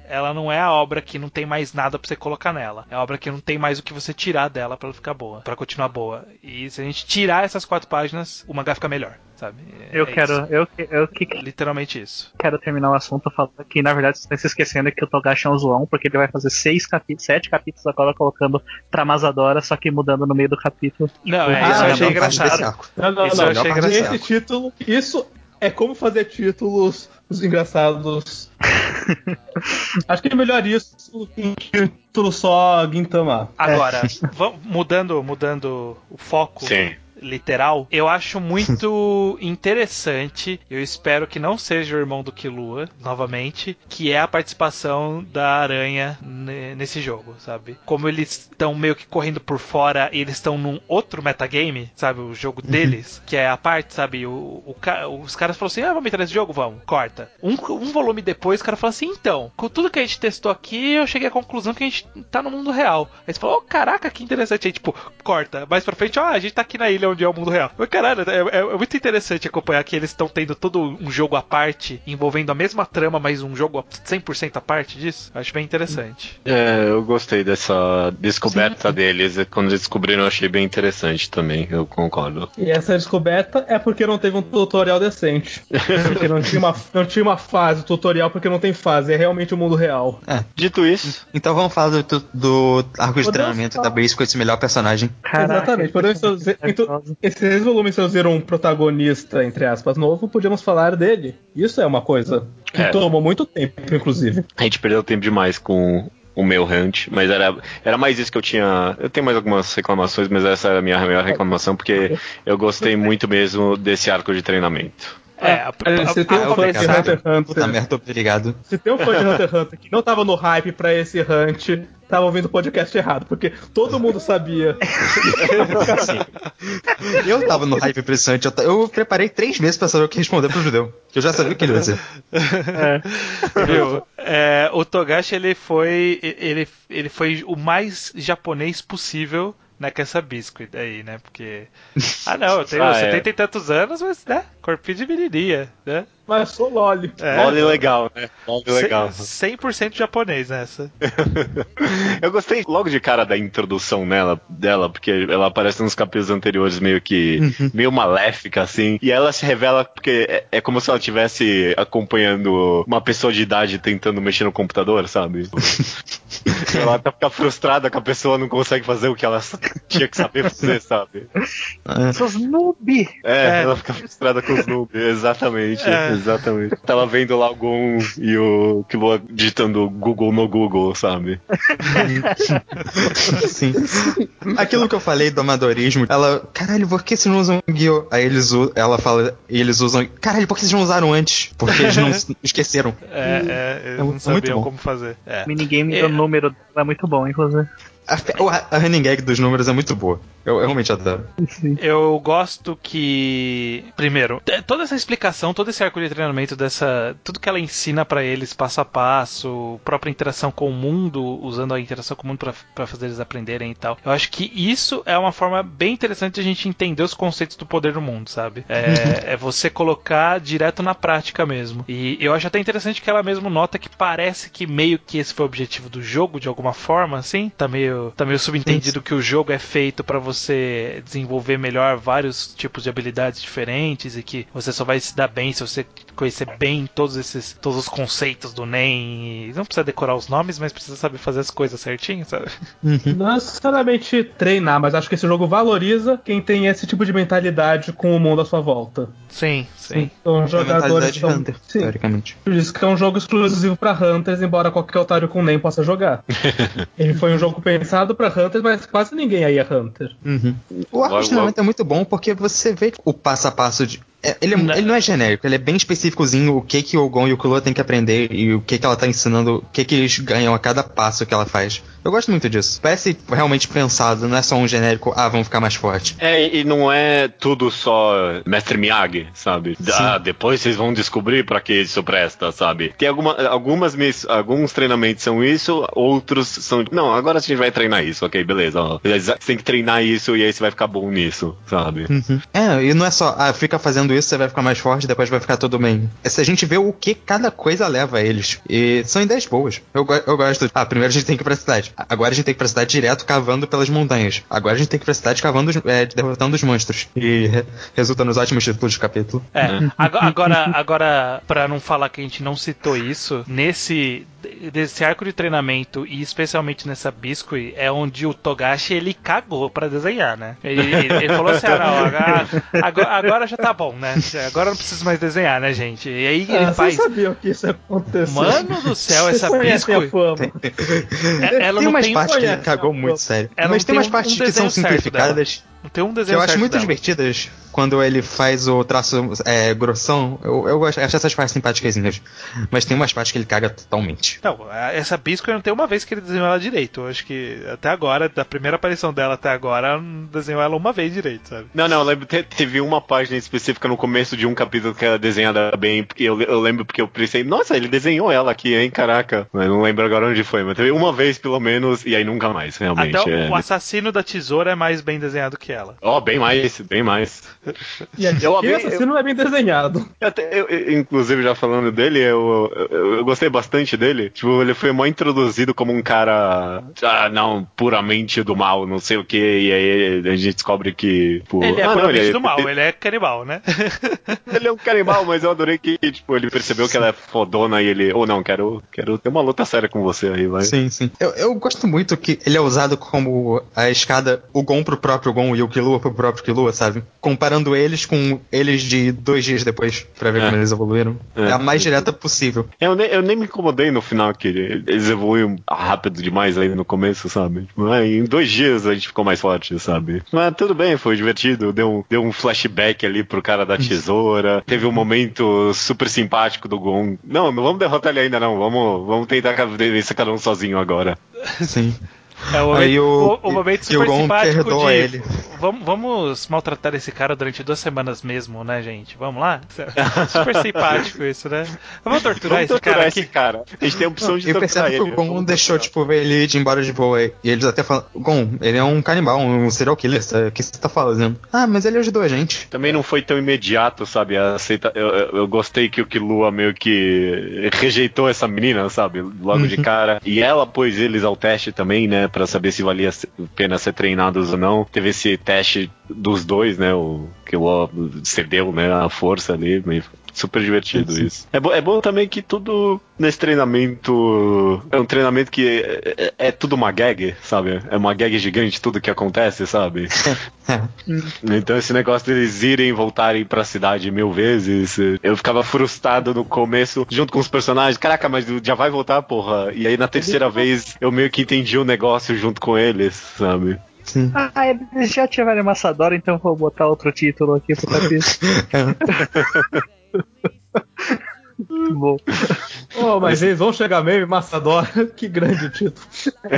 ela não é a obra que não tem mais nada pra você colocar nela. É a obra que não tem mais o que você tirar dela pra ela ficar boa, pra continuar boa. E se a gente tirar essas quatro páginas, o mangá fica melhor, sabe? É eu quero, isso. eu, eu que Literalmente isso. quero terminar o assunto falando que, na verdade, você tá se esquecendo que o Togashi é um zoão, porque ele vai fazer seis capítulos, sete capítulos agora colocando pra Amazadora, só que mudando no meio do capítulo. Não, é, Ah, isso eu é a achei melhor parte desse engraçado. arco. Não, não, Isso não. eu achei melhor parte desse Esse arco. título, isso é como fazer títulos os engraçados. Acho que é melhor isso em título só Gintama. Agora, vamos, mudando, mudando o foco. Sim. Literal, eu acho muito interessante, eu espero que não seja o irmão do Killua, novamente, que é a participação da Aranha n- nesse jogo, sabe? Como eles estão meio que correndo por fora e eles estão num outro metagame, sabe? O jogo deles, que é a parte, sabe? O, o ca- os caras falaram assim, ah, vamos entrar nesse jogo? Vamos, corta. Um, um volume depois, o cara fala assim, então, com tudo que a gente testou aqui, eu cheguei à conclusão que a gente tá no mundo real. Aí você falou, oh, caraca, que interessante. Aí, tipo, corta. Mais pra frente, ó, oh, a gente tá aqui na ilha onde é o mundo real. Mas caralho, é, é, é muito interessante acompanhar que eles estão tendo todo um jogo à parte, envolvendo a mesma trama, mas um jogo cem por cento à parte disso. Acho bem interessante. É, eu gostei dessa descoberta deles. Quando eles descobriram, eu achei bem interessante também. Eu concordo. E essa descoberta é porque não teve um tutorial decente. Porque não tinha uma, não tinha uma fase tutorial, porque não tem fase. É realmente o mundo real. Dito isso, Então vamos falar do, do arco de Podemos treinamento falar. da Base com esse melhor personagem. Caraca, Exatamente. Podemos introduzir- intro- esses volumes introduziram um protagonista, entre aspas, novo. Podíamos falar dele. Isso é uma coisa que É. tomou muito tempo, inclusive. a gente perdeu tempo demais com o meu hunt, mas era, era mais isso que eu tinha. Eu tenho mais algumas reclamações, mas essa era a minha maior reclamação, porque eu gostei muito mesmo desse arco de treinamento. É, a, a, Você tem a um fã de começar- Hunter x Puta Hunter. merda, obrigado. Se tem um fã de Hunter x Hunter que não tava no hype pra esse hunt, tava ouvindo o podcast errado, porque todo mundo sabia. Eu tava no hype pra esse Hunt, eu, ta- eu preparei três meses pra saber o que responder pro judeu. Que eu já sabia o que ele ia dizer. Viu? É, o Togashi ele foi ele, ele foi o mais japonês possível né, com essa biscuit aí, né? Porque ah não, eu tenho Ah, setenta é. e tantos anos, mas né, corpinho de menininha, né? Mas sou Loli. É, Loli legal, né? Loli legal. cem por cento japonês nessa. Eu gostei logo de cara da introdução nela, dela, porque ela aparece nos capítulos anteriores meio que meio maléfica, assim. E ela se revela porque é, é como se ela estivesse acompanhando uma pessoa de idade tentando mexer no computador, sabe? Ela até fica frustrada que a pessoa não consegue fazer o que ela tinha que saber fazer, sabe? Seus noob! É, É. ela fica frustrada com os noobs. Exatamente, É. exatamente. Tava vendo lá o Gon e o Killua digitando Google no Google, sabe? Sim. Aquilo que eu falei do amadorismo, ela, caralho, por que vocês não usam Gyo? Aí eles, u- ela fala, e eles usam, caralho, por que vocês não usaram antes? Porque eles não s- esqueceram. É, é, eles É não muito- é muito sabiam bom. como fazer. É. O minigame É. do número dela é muito bom, inclusive. A, fe- o- a running gag dos números é muito boa. Eu, eu realmente adoro. Eu gosto que, primeiro, t- toda essa explicação, todo esse arco de treinamento dessa, tudo que ela ensina pra eles passo a passo, própria interação com o mundo, usando a interação com o mundo pra, pra fazer eles aprenderem e tal. Eu acho que isso é uma forma bem interessante de a gente entender os conceitos do poder do mundo, sabe? É, é você colocar direto na prática mesmo. E eu acho até interessante que ela mesmo nota que parece que meio que esse foi o objetivo do jogo, de alguma forma, assim. Tá meio, tá meio subentendido que o jogo é feito pra você desenvolver melhor vários tipos de habilidades diferentes e que você só vai se dar bem se você conhecer bem todos esses todos os conceitos do N E M. E não precisa decorar os nomes, mas precisa saber fazer as coisas certinho, sabe? Não necessariamente treinar, mas acho que esse jogo valoriza quem tem esse tipo de mentalidade com o mundo à sua volta. Sim, sim. São É a jogadores. mentalidade São... Hunter, Sim. teoricamente. Por isso que é um jogo exclusivo pra Hunters, embora qualquer otário com N E M possa jogar. Ele foi um jogo pensado pra Hunters, mas quase ninguém aí é Hunter. Uhum. O arco Logo, de treinamento é muito bom porque você vê o passo a passo de. é- ele, é- Não. ele não é genérico, ele é bem específicozinho o que, que o Gon e o Killua têm que aprender e o que, que ela tá ensinando, o que, que eles ganham a cada passo que ela faz. Eu gosto muito disso. Parece realmente pensado, não é só um genérico, ah, vamos ficar mais forte. É, e não é tudo só Mestre Miyagi, sabe? Sim. Ah, depois vocês vão descobrir pra que isso presta, sabe? Tem alguma, algumas miss, alguns treinamentos são isso, outros são... Não, agora a gente vai treinar isso, ok, beleza. Ó. Você tem que treinar isso e aí você vai ficar bom nisso, sabe? Uhum. É, e não é só, ah, fica fazendo isso, você vai ficar mais forte, depois vai ficar tudo bem. É se a gente vê o que cada coisa leva a eles. E são ideias boas. Eu, eu gosto. Ah, primeiro a gente tem que ir pra cidade. Agora a gente tem que ir pra cidade direto cavando pelas montanhas. Agora a gente tem que ir pra cidade cavando, é, derrotando os monstros. E re, resulta nos ótimos títulos de capítulo. É, agora, agora, pra não falar que a gente não citou isso, nesse, nesse arco de treinamento e especialmente nessa Biscuit, é onde o Togashi ele cagou pra desenhar, né? Ele, ele, ele falou assim: ah, não, agora, agora, agora já tá bom, né? Agora não preciso mais desenhar, né, gente? E aí ele ah, faz. Vocês sabiam que isso ia acontecer? Mano do céu, essa Biscuit. Ela tem umas partes que ele cagou muito, sério. Ela Mas tem umas um, partes um que são simplificadas. Não tem um desenho que eu acho certo muito dela. divertidas quando ele faz o traço é, grossão. Eu, eu gosto, acho essas partes simpáticas. Mas tem umas partes que ele caga totalmente. Não, essa Biscuit não tem uma vez que ele desenhou ela direito. Eu acho que até agora, da primeira aparição dela até agora, não desenhou ela uma vez direito, sabe? Não, não, eu lembro, teve uma página específica no começo de um capítulo que era desenhada bem. Eu, eu lembro porque eu pensei, nossa, ele desenhou ela aqui, hein, caraca. Mas não lembro agora onde foi, mas teve uma vez pelo menos, e aí nunca mais, realmente. Até é. o assassino da tesoura é mais bem desenhado que ela. Ó, oh, bem mais, bem mais. E a eu, assassino não é bem desenhado. Eu até, eu, eu, inclusive, já falando dele, eu, eu, eu gostei bastante dele. Tipo, ele foi mó introduzido como um cara, ah, não, puramente do mal, não sei o que, e aí a gente descobre que, tipo, ele é ah, puramente não, ele, do mal, ele, ele é canibal, né? Ele é um canibal, mas eu adorei que, tipo, ele percebeu que ela é fodona e ele, ou oh, não, quero, quero ter uma luta séria com você aí, vai. Sim, sim. Eu, eu gosto muito que ele é usado como a escada, o Gon pro próprio Gon e o Killua pro próprio Killua, sabe? Comparando eles com eles de dois dias depois, pra ver é. como eles evoluíram. É. é a mais direta possível. Eu nem, eu nem me incomodei no final, que eles evoluíram rápido demais aí no começo, sabe? Em dois dias a gente ficou mais forte, sabe? Mas tudo bem, foi divertido. Deu, deu um flashback ali pro cara da tesoura. Teve um momento super simpático do Gon. Não, não vamos derrotar ele ainda não. Vamos, vamos tentar vencer cada um sozinho agora. Sim. É o momento, Aí o, o, o momento super o simpático de ele. Vamos, vamos maltratar esse cara durante duas semanas mesmo, né, gente? Vamos lá? Super simpático isso, né? Vamos torturar, vamos esse, torturar cara esse cara A gente tem a opção de eu torturar ele. Eu percebo que o Gon deixou, tipo, ele ir embora de boa. E eles até falam, Gon, ele é um canibal, um serial killer, o que você tá falando? Ah, mas ele ajudou a gente. Também não foi tão imediato, sabe? Aceita... Eu, eu, eu gostei que o Killua meio que rejeitou essa menina, sabe? Logo uhum. de cara. E ela pôs eles ao teste também, né? Pra saber se valia a pena ser treinados ou não. Teve esse teste dos dois, né? O Killua cedeu, né? A força ali, meio... Super divertido sim, sim. isso. É, bo- é bom também que tudo nesse treinamento é um treinamento que é, é, é tudo uma gag, sabe? É uma gag gigante tudo que acontece, sabe? Então esse negócio deles irem e voltarem pra cidade mil vezes, eu ficava frustrado no começo, junto com os personagens. Caraca, mas já vai voltar, porra. E aí na terceira vez eu meio que entendi o negócio junto com eles, sabe? Sim. Ah, eles já tiveram Massadora, então vou botar outro título aqui pro capítulo. Muito bom. Oh, mas eles vão chegar mesmo em Massadora. Que grande título.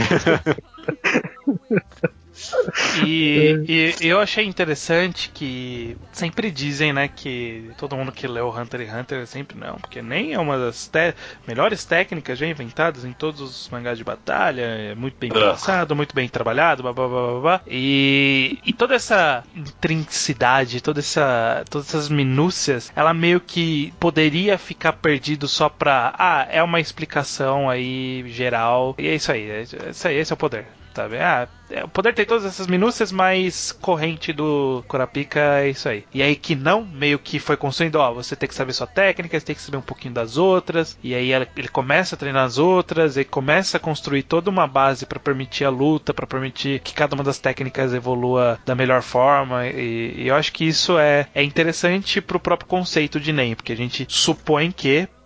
E, e eu achei interessante que sempre dizem, né, que todo mundo que leu Hunter x Hunter sempre não, porque nem é uma das te- melhores técnicas já inventadas em todos os mangás de batalha, é muito bem pensado, muito bem trabalhado, blá, blá, blá, blá, blá. E, e toda essa intrinsidade, toda essa, todas essas minúcias, ela meio que poderia ficar perdido só pra, ah, é uma explicação aí geral, e é isso aí, é isso aí, esse é o poder. Sabe? Ah, o poder tem todas essas minúcias, mas corrente do Kurapika é isso aí. E aí que não, meio que foi construindo, ó, você tem que saber sua técnica, você tem que saber um pouquinho das outras, e aí ele começa a treinar as outras, e começa a construir toda uma base para permitir a luta, para permitir que cada uma das técnicas evolua da melhor forma, e, e eu acho que isso é, é interessante pro próprio conceito de Nen, porque a gente supõe que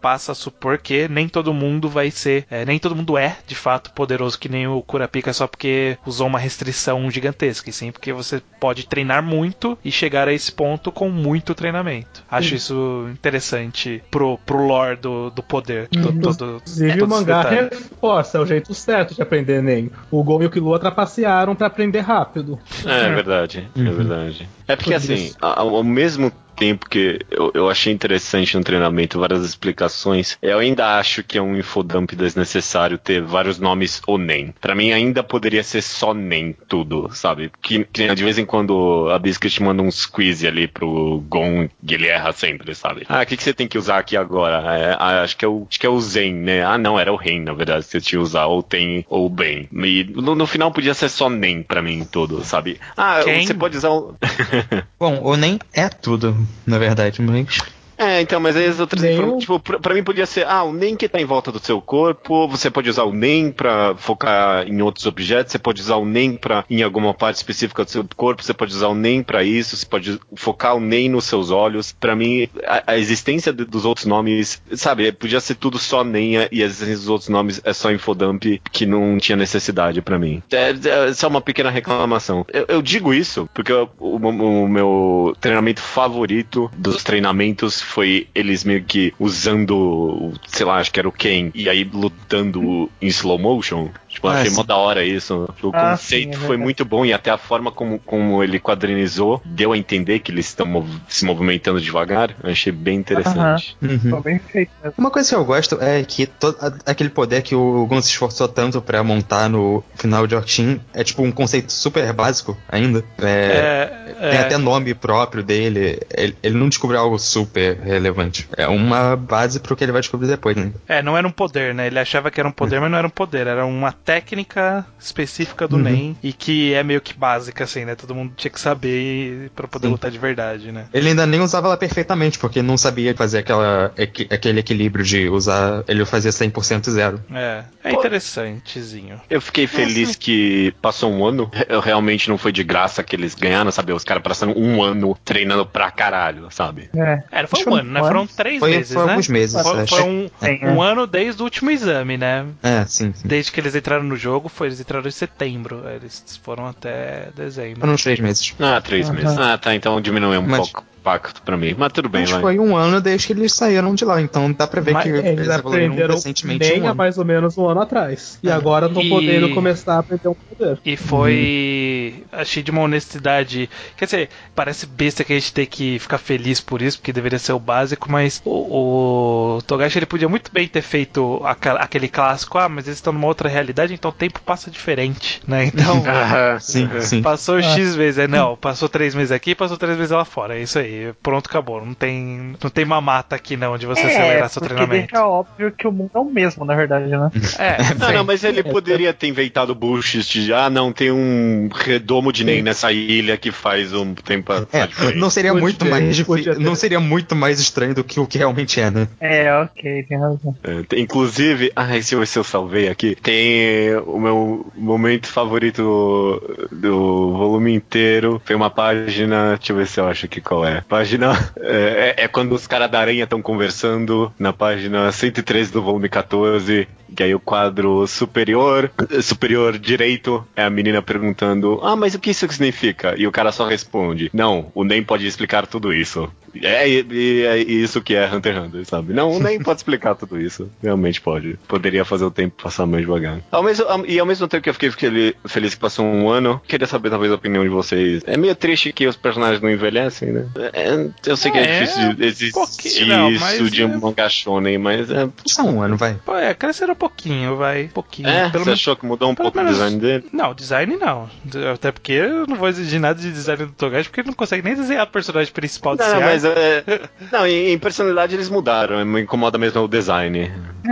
passa a supor que nem todo mundo vai ser, é, nem todo mundo é, de fato, poderoso que nem o Kurapika só porque usou uma restrição gigantesca, e sim porque você pode treinar muito e chegar a esse ponto com muito treinamento. Acho sim. isso interessante pro, pro lore do, do poder. Hum, todo, inclusive todo o mangá reforça, é o jeito certo de aprender Nen. O Gon e o Killua trapacearam pra aprender rápido. É, é verdade, uhum. é verdade. É porque assim, ao, ao mesmo tempo que eu, eu achei interessante no treinamento várias explicações, eu ainda acho que é um infodump desnecessário ter vários nomes Onen. Pra mim ainda poderia ser só Nen tudo, sabe? Que, que de vez em quando a Biscuit manda uns quiz ali pro Gon e ele erra sempre, sabe? Ah, o que, que você tem que usar aqui agora? É, ah, acho, que é o, acho que é o Zen, né? Ah, não, era o Ren, na verdade, você tinha que usar ou Ten ou Ben. E no, no final podia ser só Nen pra mim tudo, sabe? Ah, Quem? Você pode usar o... Bom, Onen é tudo, na verdade, mas... É, então, mas aí as outras Nem informações, tipo, pra, pra mim podia ser, ah, o Nen que tá em volta do seu corpo, você pode usar o Nen pra focar em outros objetos, você pode usar o Nen pra, em alguma parte específica do seu corpo, você pode usar o Nen pra isso, você pode focar o Nen nos seus olhos. Pra mim, a, a existência de, dos outros nomes, sabe, podia ser tudo só Nen, e a existência dos outros nomes é só infodump, que não tinha necessidade pra mim. É, é só uma pequena reclamação. Eu, eu digo isso porque eu, o, o meu treinamento favorito dos treinamentos foi eles meio que usando, sei lá, acho que era o Ken, e aí lutando em slow motion. Tipo, ah, achei sim. mó da hora isso. O ah, conceito sim, é foi muito bom, e até a forma como, como ele quadrinizou deu a entender que eles estão mov- se movimentando devagar. Eu achei bem interessante. Uhum. Ficou bem feito mesmo. Uma coisa que eu gosto é que todo, aquele poder que o Gon se esforçou tanto pra montar no final de Orchin é tipo um conceito super básico ainda. É, É, tem é. até nome próprio dele. Ele, ele não descobriu algo super relevante. É uma base pro que ele vai descobrir depois, né? É, não era um poder, né? Ele achava que era um poder, mas não era um poder. Era uma técnica específica do Uhum. Nen e que é meio que básica, assim, né? Todo mundo tinha que saber pra poder Sim. lutar de verdade, né? Ele ainda nem usava ela perfeitamente, porque não sabia fazer aquela, equi- aquele equilíbrio de usar. Ele fazia cem por cento zero. É, é Pô. interessantezinho. Eu fiquei feliz que passou um ano. Eu realmente não foi de graça que eles ganharam, sabe? Os caras passaram um ano treinando pra caralho, sabe? É. É, não foi Acho um que ano, né? um Foram ano. três Foi, meses, foi né? alguns meses, Foi, acho. foi um, Sim, é. um ano desde o último exame, né? É, sim, sim. Desde que eles entraram no jogo, foi, eles entraram em setembro. Eles foram até dezembro. Foram uns três meses. Ah, três Uhum. meses. Ah, tá, então diminuiu um Mas- pouco o impacto pra mim. Mas tudo bem, Mas vai. foi um ano desde que eles saíram de lá, então dá pra ver Mas que Eles eles evoluíram aprenderam recentemente nem um há ano. mais ou menos um ano atrás. E agora estão E- podendo começar a aprender um poder. E foi. Achei de uma honestidade. Quer dizer, parece besta que a gente tem que ficar feliz por isso, porque deveria ser o básico, mas o, o Togashi ele podia muito bem ter feito aca- aquele clássico, ah, mas eles estão numa outra realidade, então o tempo passa diferente, né? Então. Ah, Sim, sim. Passou X vezes, é não, passou três meses aqui, passou três vezes lá fora, é isso aí, pronto, acabou. Não tem, não tem mamata aqui não de você É, acelerar seu porque treinamento. deixa óbvio que o mundo é o mesmo, na verdade, né? É, Não, não, mas ele poderia ter inventado bullshit de, ah, não, tem um redomo de Nen Sim. nessa ilha que faz um tempo É, diferente. não seria Podia, muito mais podia difícil, ter. não seria muito mais estranho do que o que realmente é, né? É, ok, tem razão. É, tem- inclusive, ah, esse eu, esse eu salvei aqui. Tem o meu momento favorito do volume inteiro. Foi uma página, deixa eu ver se eu acho aqui qual é. Página é, é- é quando os caras da aranha estão conversando na página cento e treze do volume quatorze. Que aí o quadro superior, superior direito, é a menina perguntando: ah, mas o que isso significa? E o cara só responde: não, o Nen pode explicar tudo isso. É, e- e- é isso que é Hunter x Hunter, sabe? Não, o Nen pode explicar tudo isso. Realmente pode. Poderia fazer o tempo passar mais devagar. Ao mesmo, ao- e ao mesmo tempo que eu fiquei fel- feliz que passou um ano, queria saber talvez a opinião de vocês. É meio triste que os personagens não envelhecem, né? É, eu sei que é, É, difícil de um existir pouquinho, não, mas isso de é- um mangá shonen, mas é... Só um ano, vai. Pô, é, cresceram um pouquinho, vai. Um pouquinho. É, Pelo você menos- achou que mudou um pelo pouco o menos- design dele? Não, design não. Até porque eu não vou exigir nada de design do Togashi, porque ele não consegue nem desenhar o personagem principal desse Não, arco. mas é, não, em, em personalidade eles mudaram, me incomoda mesmo o design.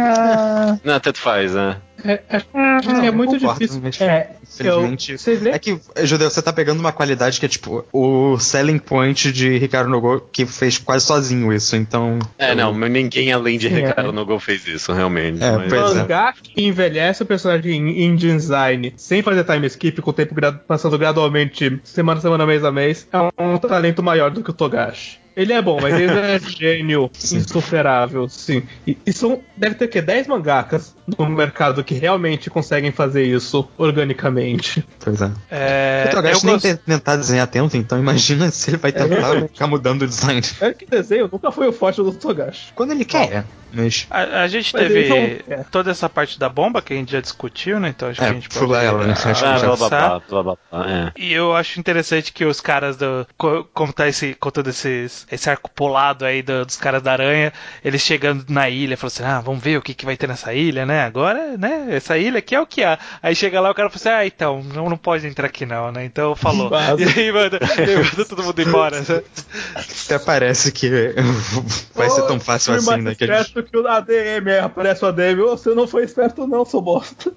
Ah, Não, tanto faz, né? É, é, Não, é eu muito concordo, difícil. mas É, infelizmente. eu, vocês lembram? É que, Judeu, você tá pegando uma qualidade que é tipo o selling point de Ricardo Nogo, que fez quase sozinho isso, então. É, eu- não, mas ninguém além de Sim, Ricardo é. Nogo fez isso, realmente. É, mas- pois é. Mangá que envelhece o personagem em, em design sem fazer time skip, com o tempo gra- passando gradualmente semana a semana, mês a mês, é um talento maior do que o Togashi. Ele é bom, mas ele não é gênio insuperável, sim. E, e são, deve ter o quê? dez mangakas no mercado que realmente conseguem fazer isso organicamente. Pois é. É, o Togashi eu nem gost- tem tentado desenhar tanto, então imagina se ele vai tentar realmente. ficar mudando o design. É que desenho nunca foi o forte do Togashi. Quando ele quer, mas... A, a gente Mas teve eles não- é. toda essa parte da bomba que a gente já discutiu, né? Então acho que É, a gente pode pula ela, né? ah, Acho que Ah, já- blá, blá, avançar. blá, blá, blá, blá, é. E eu acho interessante que os caras do. co- Como tá esse, contando esses, esse arco polado aí do- dos caras da aranha, eles chegando na ilha, falando assim: ah, vamos ver o que, que vai ter nessa ilha, né? Agora, né? Essa ilha aqui é o que há. Aí chega lá o cara fala assim: ah, então, não, não pode entrar aqui não, né? Então falou. Vaza. E aí manda, e aí manda todo mundo embora, né? Até parece que vai ser tão fácil Fui assim, mais né? Que eles... esperto que o A D M, aí aparece o A D M. Ô, você não foi esperto não, seu bosta.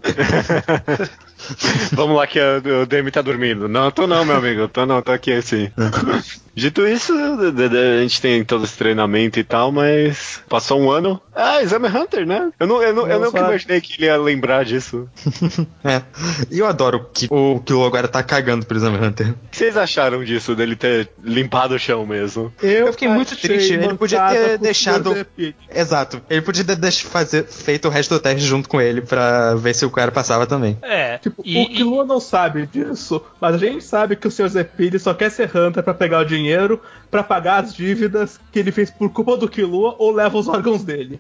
Vamos lá que a- o Demi tá dormindo. Não, tô não, meu amigo. Tô não, tô aqui assim. Dito isso, d- d- a gente tem todo esse treinamento e tal, mas passou um ano. Ah, Exame Hunter, né? Eu, não, eu, não, eu Não nunca sabe. imaginei que ele ia lembrar disso. É. E eu adoro que o Kilo agora tá cagando pro Exame Hunter. O que vocês acharam disso, dele ter limpado o chão mesmo? Eu fiquei muito achei triste, ele podia ter mancada pro deixado- senhor Zepid. Exato. Ele podia ter deix- fazer, feito o resto do teste junto com ele pra ver se o cara passava também. É. Tipo, e, o Killua não sabe disso, mas a gente sabe que o senhor Zepid só quer ser Hunter pra pegar o dinheiro, pra pagar as dívidas que ele fez por culpa do Killua ou leva os órgãos dele.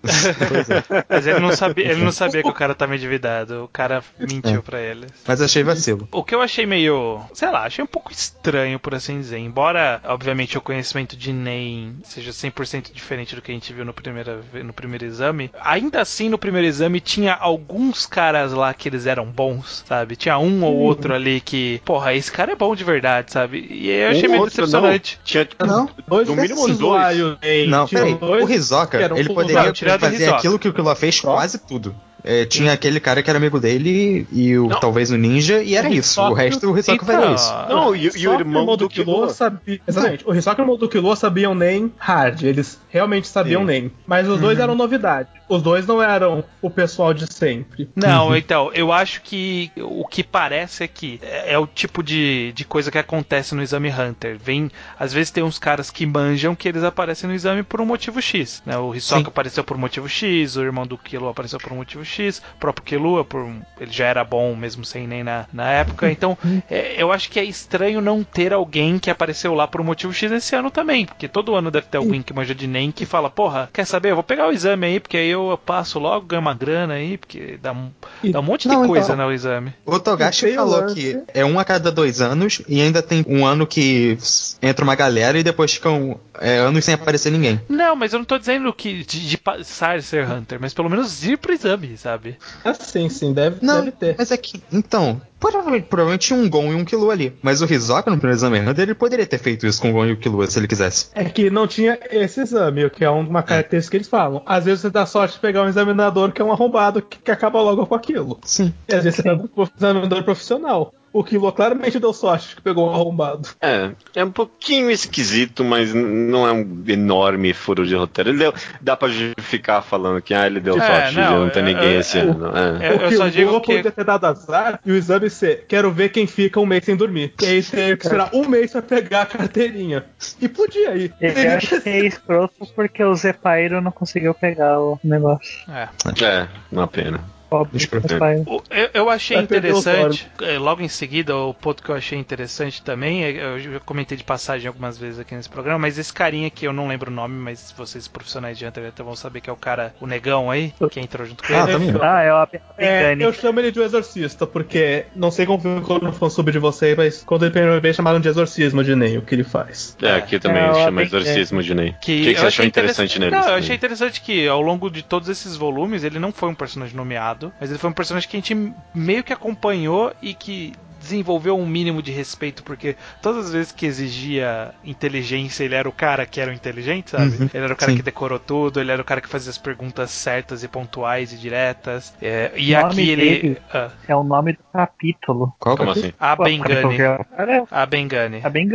Mas ele não sabia, ele não sabia que o cara tava endividado. O cara mentiu É. pra ele. Mas achei vacilo. O que eu achei meio, sei lá, achei um pouco estranho, por assim dizer. Embora, obviamente, o conhecimento de Nen seja cem por cento diferente do que a gente viu no primeiro, no primeiro exame, ainda assim, no primeiro exame, tinha alguns caras lá que eles eram bons, sabe? Tinha um ou outro ali que, porra, esse cara é bom de verdade, sabe? E eu achei Um meio outro, decepcionante. Não. Tinha, tipo, Não. Dois no mínimo desses dois. lá, e o Nen, Não, tinha peraí. dois O Hisoka, que eram ele todos poderia Não, tirando o fazer Hisoka. aquilo que o Killua fez Só? quase tudo. É, tinha aquele cara que era amigo dele e o, Não. talvez o ninja, e era O isso. Hisoka- O resto o Hisoka Então, faria isso. Não, e, e o Só que irmão do Killua. sabia. Exatamente. O Hisoka e o irmão do Killua sabiam nem hard. Eles realmente sabiam Sim. nem. Mas os dois eram novidade. Os dois não eram o pessoal de sempre. Não, então, eu acho que o que parece é que é, é o tipo de, de coisa que acontece no exame Hunter. Vem, às vezes tem uns caras que manjam que eles aparecem no exame por um motivo X, né? O Hisoka Sim. apareceu por um motivo X, o irmão do Killua apareceu por um motivo X, o próprio Killua, por um, ele já era bom mesmo sem nem na, na época. Então, é, eu acho que é estranho não ter alguém que apareceu lá por um motivo X esse ano também, porque todo ano deve ter alguém que manja de Nen que fala, porra, quer saber? Eu vou pegar o exame aí, porque aí eu passo logo, ganho uma grana aí, porque dá um, dá um monte de Não, coisa então, no exame. O Togashi E tem o falou lance- que é um a cada dois anos e ainda tem um ano que entra uma galera e depois ficam é, anos sem aparecer ninguém. Não, mas eu não tô dizendo que de, de passar a ser Hunter, mas pelo menos ir pro exame, sabe? Ah, sim, sim, deve, Não, deve ter. mas é que, então, provavelmente, provavelmente tinha um Gon e um Killua ali. Mas o Hisoka no primeiro exame Hunter, ele poderia ter feito isso com o Gon e o Killua se ele quisesse. É que não tinha esse exame, o que é uma característica que eles falam. Às vezes você dá sorte de pegar um examinador que é um arrombado que, que acaba logo com aquilo. Sim. E às vezes você pega um examinador profissional. O Killua claramente deu sorte que pegou um arrombado. É, é um pouquinho esquisito, mas n- não é um enorme furo de roteiro. Ele deu, dá pra justificar falando que ah, ele deu É, sorte não, de não ter é, ninguém é, esse é, ano. É. Eu, o eu só Killua digo que. podia ter dado azar e o exame ser, quero ver quem fica um mês sem dormir. E aí teve que esperar um mês pra pegar a carteirinha. E podia ir. Eu achei escroto porque o Zepairo não conseguiu pegar o negócio. É. É, uma pena. Pobre Escroto. Zepairo. O- Eu, eu achei Vai perder o interessante, eh, logo em seguida, o ponto que eu achei interessante também, é- eu já comentei de passagem algumas vezes aqui nesse programa, mas esse carinha que eu não lembro o nome, mas vocês profissionais de Hunter até vão saber que é o cara, o negão aí, que entrou junto com Ah, ele. também. Ah, é o Ab- É, Abengani. eu chamo ele de exorcista, porque não sei como ficou no fansub de vocês, mas quando ele primeira vez chamaram de exorcismo de Ney, o que ele faz. É, aqui também É, chama eu exorcismo de Ney. O Que, que, que eu você achei achou interessante nele? Não, eu achei interessante que ao longo de todos esses volumes ele não foi um personagem nomeado, mas ele foi um personagem que a gente meio que acompanhou e que desenvolveu um mínimo de respeito, porque todas as vezes que exigia inteligência, ele era o cara que era o inteligente, sabe? Uhum, Ele era o cara sim. que decorou tudo, ele era o cara que fazia as perguntas certas e pontuais e diretas. É, e O nome aqui ele. dele- Ah, É o nome do capítulo. Qual Como que é? assim? a Pô, Bengani. Cara, A Bengani. A Bengani.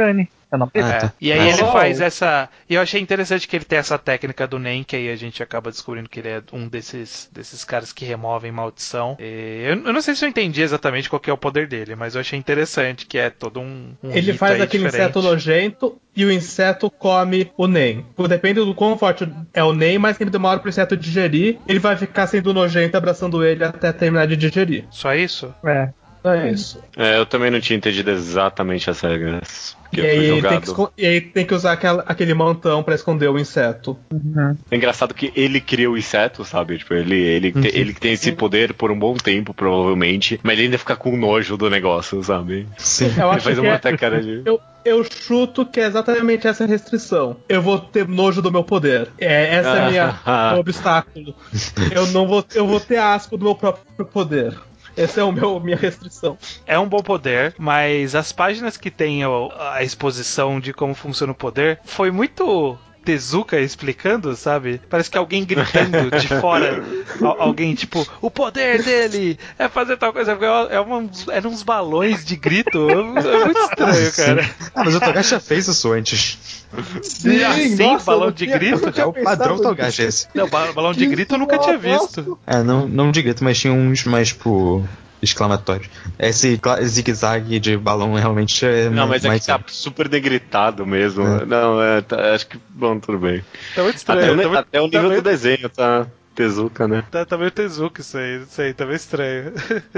Eu não É, perdi. e aí Ah, ele oh. faz essa. E eu achei interessante que ele tem essa técnica do Nen, que aí a gente acaba descobrindo que ele é um desses, desses caras que removem maldição. E eu, eu não sei se eu entendi exatamente qual que é o poder dele, mas eu achei interessante que é todo um. um Ele rito faz aí aquele diferente. inseto nojento e o inseto come o Nen. Depende do quão forte é o Nen, mais tempo demora pro inseto digerir, ele vai ficar sendo nojento abraçando ele até terminar de digerir. Só isso? É. É isso. É, eu também não tinha entendido exatamente as regras. Que E eu fui aí, tem jogado. que, esco- e aí tem que usar aquela- aquele montão pra esconder o inseto. Uhum. É engraçado que ele cria o inseto, sabe? Tipo, ele, ele, te- ele que tem esse poder por um bom tempo, provavelmente, mas ele ainda fica com nojo do negócio, sabe? Sim. Eu Ele acho faz que uma é- até cara de. Eu, eu chuto que é exatamente essa a restrição. Eu vou ter nojo do meu poder. É, essa é a minha, meu obstáculo. Eu não vou, eu vou ter asco do meu próprio poder. Essa é a meu, minha restrição. É um bom poder, mas as páginas que tem o- a exposição de como funciona o poder foi muito Tezuka explicando, sabe? Parece que alguém gritando de fora. Al- alguém, tipo, o poder dele é fazer tal coisa. É, é uma, eram uns balões de grito. É muito estranho, cara. Ah, mas o Togashi já fez isso antes. Sim, assim, nossa, balão eu não de tinha- eu grito? não tinha É o padrão pensado Togashi esse. Não, ba- balão de Que grito eu nunca tinha aposto. visto. É, não, não de grito, mas tinha uns mais, tipo, exclamatórios. Esse cla- zigue-zague de balão realmente é Não, mas é mais... que tá super negritado mesmo. É. Não, é, tá- acho que. Bom, tudo bem. Tá muito Até, estranho. o, ne- tá, muito, até o nível tá do meio, desenho tá Tezuka, né? tá, tá meio Tezuka isso aí. Isso aí, tá meio estranho.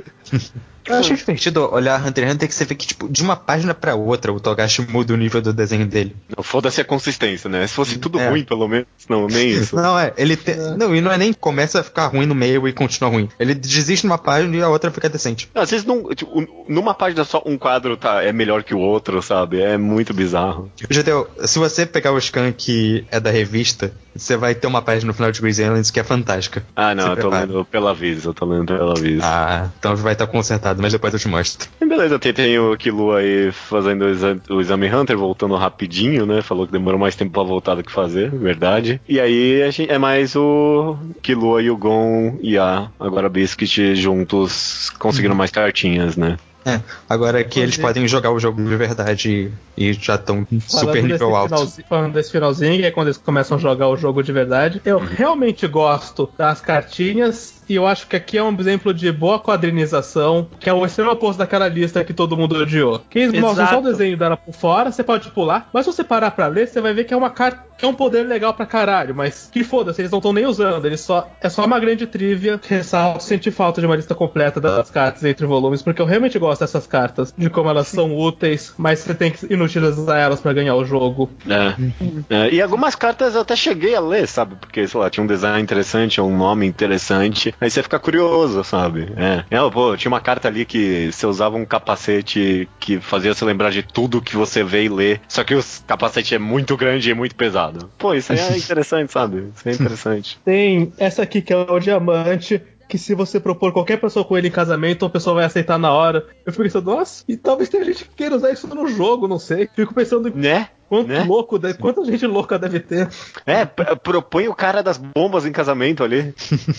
Eu acho divertido olhar Hunter x Hunter que você vê que, tipo, de uma página pra outra o Togashi muda o nível do desenho dele. Não, foda-se a consistência, né? Se fosse tudo É. ruim, pelo menos. Não, nem isso. Não, é, ele tem... Não, e não é nem começa a ficar ruim no meio e continua ruim. Ele desiste numa página e a outra fica decente. Às vezes, num, tipo, numa página só, um quadro tá, é melhor que o outro, sabe? É muito bizarro. Judeu, se você pegar o scan que é da revista, você vai ter uma página no final de Grease Islands que é fantástica. Ah, não, Se eu tô prepara. lendo pela Viz, eu tô lendo pela Viz. Ah, então vai estar consertado, mas depois eu te mostro. E beleza, tem, tem o Killua aí fazendo o exame, o exame Hunter, voltando rapidinho, né? Falou que demorou mais tempo pra voltar do que fazer, verdade. E aí a gente, é mais o Killua e o Gon e a agora Biscuit juntos conseguiram mais cartinhas, né? É, agora que eles Pois é. podem jogar o jogo de verdade e, e já estão super Falando nível desse alto. finalzinho- falando desse finalzinho, é quando eles começam a jogar o jogo de verdade. Eu realmente gosto das cartinhas. E eu acho que aqui é um exemplo de boa quadrinização, que é o extremo oposto daquela lista que todo mundo odiou. Que eles mostram só o Exato. desenho dela por fora, você pode pular, mas se você parar pra ler, você vai ver que é uma carta, que é um poder legal pra caralho, mas que foda-se, eles não estão nem usando, eles só é só uma grande trivia. Ressalto, senti falta de uma lista completa das cartas entre volumes, porque eu realmente gosto dessas cartas, de como elas são úteis, mas você tem que inutilizar elas pra ganhar o jogo. É. É, e algumas cartas eu até cheguei a ler, sabe? Porque, sei lá, tinha um design interessante, um nome interessante. Aí você fica curioso, sabe? É. É, pô, tinha uma carta ali que você usava um capacete que fazia você lembrar de tudo que você vê e lê. Só que o capacete é muito grande e muito pesado. Pô, isso aí é interessante, sabe? Isso é interessante. Tem essa aqui que é o diamante, que se você propor qualquer pessoa com ele em casamento, a pessoa vai aceitar na hora. Eu fico pensando, nossa, e talvez tenha gente que queira usar isso no jogo, não sei. Fico pensando em Né? quanto Né? louco, deve- quanta gente louca deve ter. É, p- propõe o cara das bombas em casamento ali.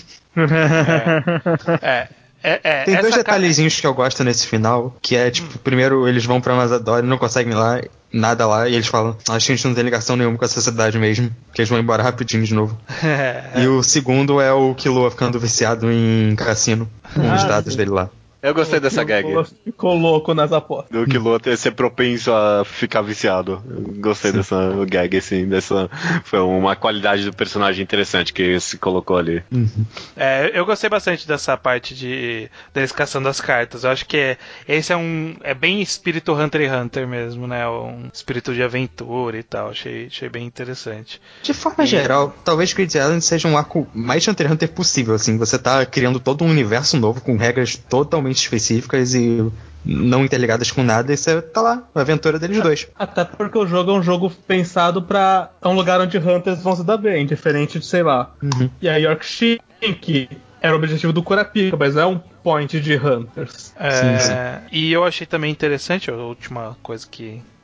É. É, é, Tem essa dois ca- detalhezinhos que eu gosto nesse final, que é, tipo, primeiro eles vão pra Mazador e não conseguem lá, nada lá, e eles falam, acho que a gente não tem ligação nenhuma com essa cidade mesmo, que eles vão embora rapidinho de novo. É, E o segundo é o Killua ficando viciado em cassino, com os Ah, dados sim. dele lá. Eu gostei dessa gag. Ficou- Ficou louco nas apostas. Do Killua ter ser propenso a ficar viciado. Eu gostei dessa gag, assim, dessa. Foi uma qualidade do personagem interessante que se colocou ali. é, eu gostei bastante dessa parte de deles caçando as cartas. Eu acho que é, esse é um. É bem espírito Hunter x Hunter mesmo, né? Um espírito de aventura e tal. Achei, achei bem interessante. De forma geral, talvez Great Island seja um arco mais Hunter x Hunter possível, assim, você tá criando todo um universo novo com regras totalmente específicas e não interligadas com nada, e você tá lá, a aventura deles dois. Até porque o jogo é um jogo pensado pra. É um lugar onde Hunters vão se dar bem, diferente de, sei lá. E a Yorkshire, que era o objetivo do Kurapika, mas não é um point de Hunters. É, Sim, sim. E eu achei também interessante, a última coisa que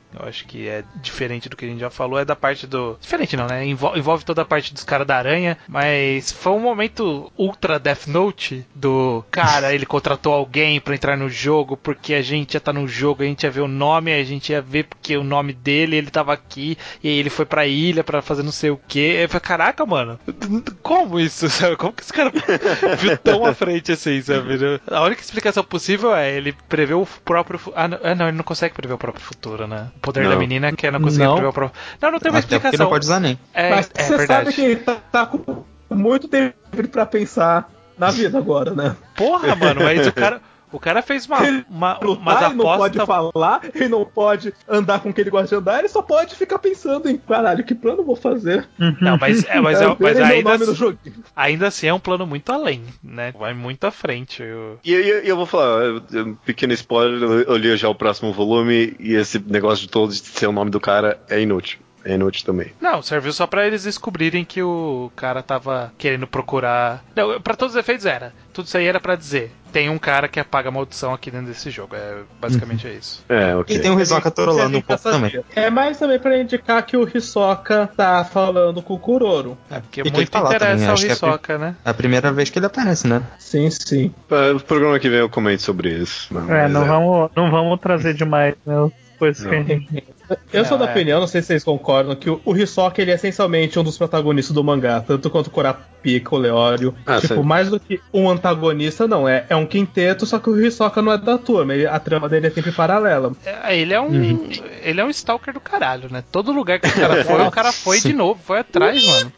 eu acho que é diferente do que a gente já falou, é da parte do... Diferente não, né? Envol- envolve toda a parte dos caras da aranha, mas foi um momento ultra Death Note do cara, ele contratou alguém pra entrar no jogo, porque a gente ia estar no jogo, a gente ia ver o nome, a gente ia ver porque o nome dele, ele tava aqui, e aí ele foi pra ilha pra fazer não sei o que. Eu falei, caraca, mano, como isso, sabe? Como que esse cara viu tão à frente assim, sabe? A única explicação possível é ele prever o próprio... fu- Ah, não, ah, não, ele não consegue prever o próprio futuro, né? O poder Não. da menina que é não conseguir Não. prever o próprio... Não, não tem uma Até porque explicação. não pode usar nem. É, Mas é você verdade. sabe que ele tá, tá com muito tempo pra pensar na vida agora, né? Porra, mano, mas o cara... O cara fez uma, Ele uma, lutar, umas ele não pode apostas... falar, ele não pode andar com quem ele gosta de andar, ele só pode ficar pensando em, caralho, que plano eu vou fazer? Não, mas, é, mas, é, É, mas verem meu ainda, nome no assim- joguinho. ainda assim é um plano muito além, né? Vai muito à frente. Eu... E eu, eu vou falar, um pequeno spoiler, eu li já o próximo volume e esse negócio de todos de ser o nome do cara é inútil. É inútil também. Não, serviu só pra eles descobrirem que o cara tava querendo procurar... Não, pra todos os efeitos era. Tudo isso aí era pra dizer, tem um cara que apaga a maldição aqui dentro desse jogo. É, basicamente é isso. É, ok. E tem o Hisoka trolando um pouco também. É mais também pra indicar que o Hisoka tá falando com o Kuroro. É, Porque e que ele muito tá lá interessa também, ao acho que é a pri- Hisoka, né? a primeira vez que ele aparece, né? Sim, sim. É, o programa que vem eu comento sobre isso. Não, É, mas não, Vamos, não vamos trazer demais, né? as Coisas que a gente... Eu sou Não, da é. opinião, não sei se vocês concordam, que o, o Hisoka ele é essencialmente um dos protagonistas do mangá, tanto quanto o Kurapika, o Leório. Ah, tipo, sim. mais do que um antagonista, não. É, é um quinteto, só que o Hisoka não é da turma. Ele- a trama dele é sempre paralela. É, ele é um. Ele é um stalker do caralho, né? Todo lugar que o cara foi, o cara foi de novo, foi atrás, mano.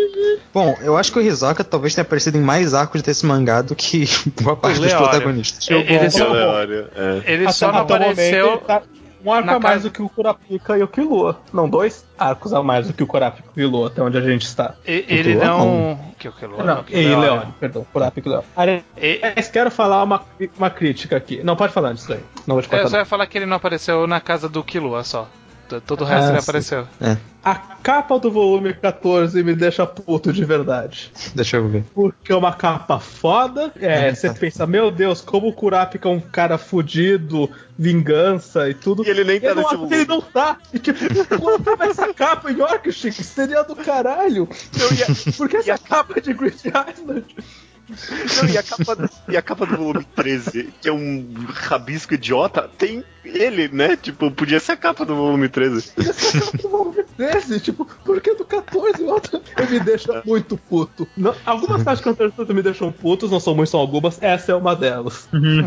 Bom, eu acho que o Hisoka talvez tenha aparecido em mais arcos desse mangá do que boa parte dos Leório. protagonistas. É, ele é só, Leório, é. ele Até- só não até o momento, apareceu. ele tá um arco na a mais casa- do que o Kurapika e o Killua. Não, dois arcos a mais do que o Kurapika e o Killua, até onde a gente está. e- Ele Killua, não. Que o Killua, Não, que o e Leório. Leório, perdão, Kurapika e Leório. E- Aliás, quero falar uma, uma crítica aqui. Não, pode falar disso aí. Não vou te cortar. Eu só não. ia falar que ele não apareceu na casa do Killua só. T- Todo o resto Ah, ele sim. apareceu. É, A capa do volume catorze me deixa puto de verdade. deixa eu ver. Porque é uma capa foda. É, Ah, você tá. pensa, meu Deus, como o Kurapika é um cara fudido, vingança e tudo. E ele nem tá ele não, nesse ele volume. não tá. E tipo, quando tava essa capa em Yorkshire, seria do caralho. Eu ia- Porque essa capa é de Great Island. Não, e, a capa do, e a capa do volume treze, que é um rabisco idiota, tem ele, né? Tipo, podia ser a capa do volume treze. Essa capa do volume treze, tipo, por que do catorze? Outra? Eu me deixa muito puto. Não, algumas partes que eu me deixam putos, não são muitas, são algumas. Essa é uma delas.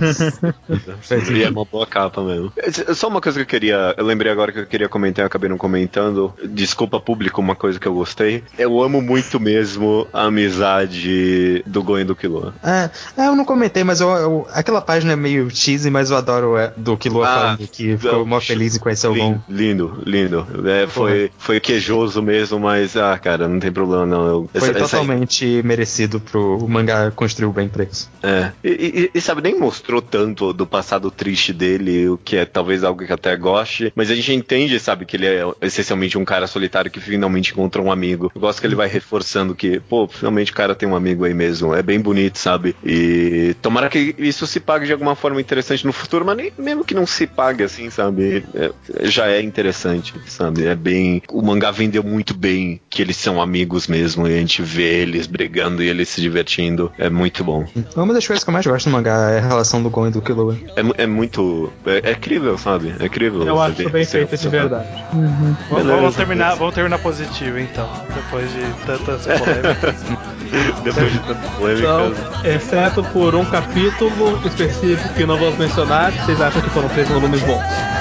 E é uma boa capa mesmo. Só uma coisa que eu queria. Eu lembrei agora que eu queria comentar e acabei não comentando. Desculpa, público, uma coisa que eu gostei. Eu amo muito mesmo a amizade do Goen e do Killua. É, é, eu não comentei, mas eu, eu- aquela página é meio cheesy, mas eu adoro é, do Killua Ah, falando que ficou mó feliz em conhecer o Gon. Lindo, lindo. lindo. É, foi, foi queijoso mesmo, mas, ah, cara, não tem problema não. Eu, Foi essa- essa- totalmente merecido pro o mangá construir bem pra isso. É. E, e- e, sabe, nem mostrou tanto do passado triste dele, o que é talvez algo que até goste, mas a gente entende, sabe, que ele é essencialmente um cara solitário que finalmente encontrou um amigo. Eu gosto que ele vai reforçando que, pô, finalmente o cara tem um amigo aí mesmo. É bem bonito, sabe? E tomara que isso se pague de alguma forma interessante no futuro, mas nem, mesmo que não se pague assim, sabe? É, já é interessante, sabe? É bem. O mangá vendeu muito bem que eles são amigos mesmo, e a gente vê eles brigando e eles se divertindo. É muito bom. Uma das coisas que eu mais gosto no mangá é a relação do Gon e do Killua. É, mu- é muito. É, é incrível, sabe? É incrível. Eu você acho ver- bem você- feito de verdade. Vamos, Beleza. vamos terminar, vamos terminar positivo então. Depois de tantas polêmicas. Depois de tanta polêmica. Então, exceto por um capítulo específico que não vamos mencionar, vocês acham que foram três volumes bons?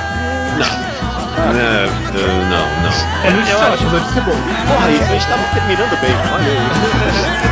É, é, não, não. É muito eu chato, acho- mas eu disse bom. Porra, isso a gente tava terminando bem. Olha aí.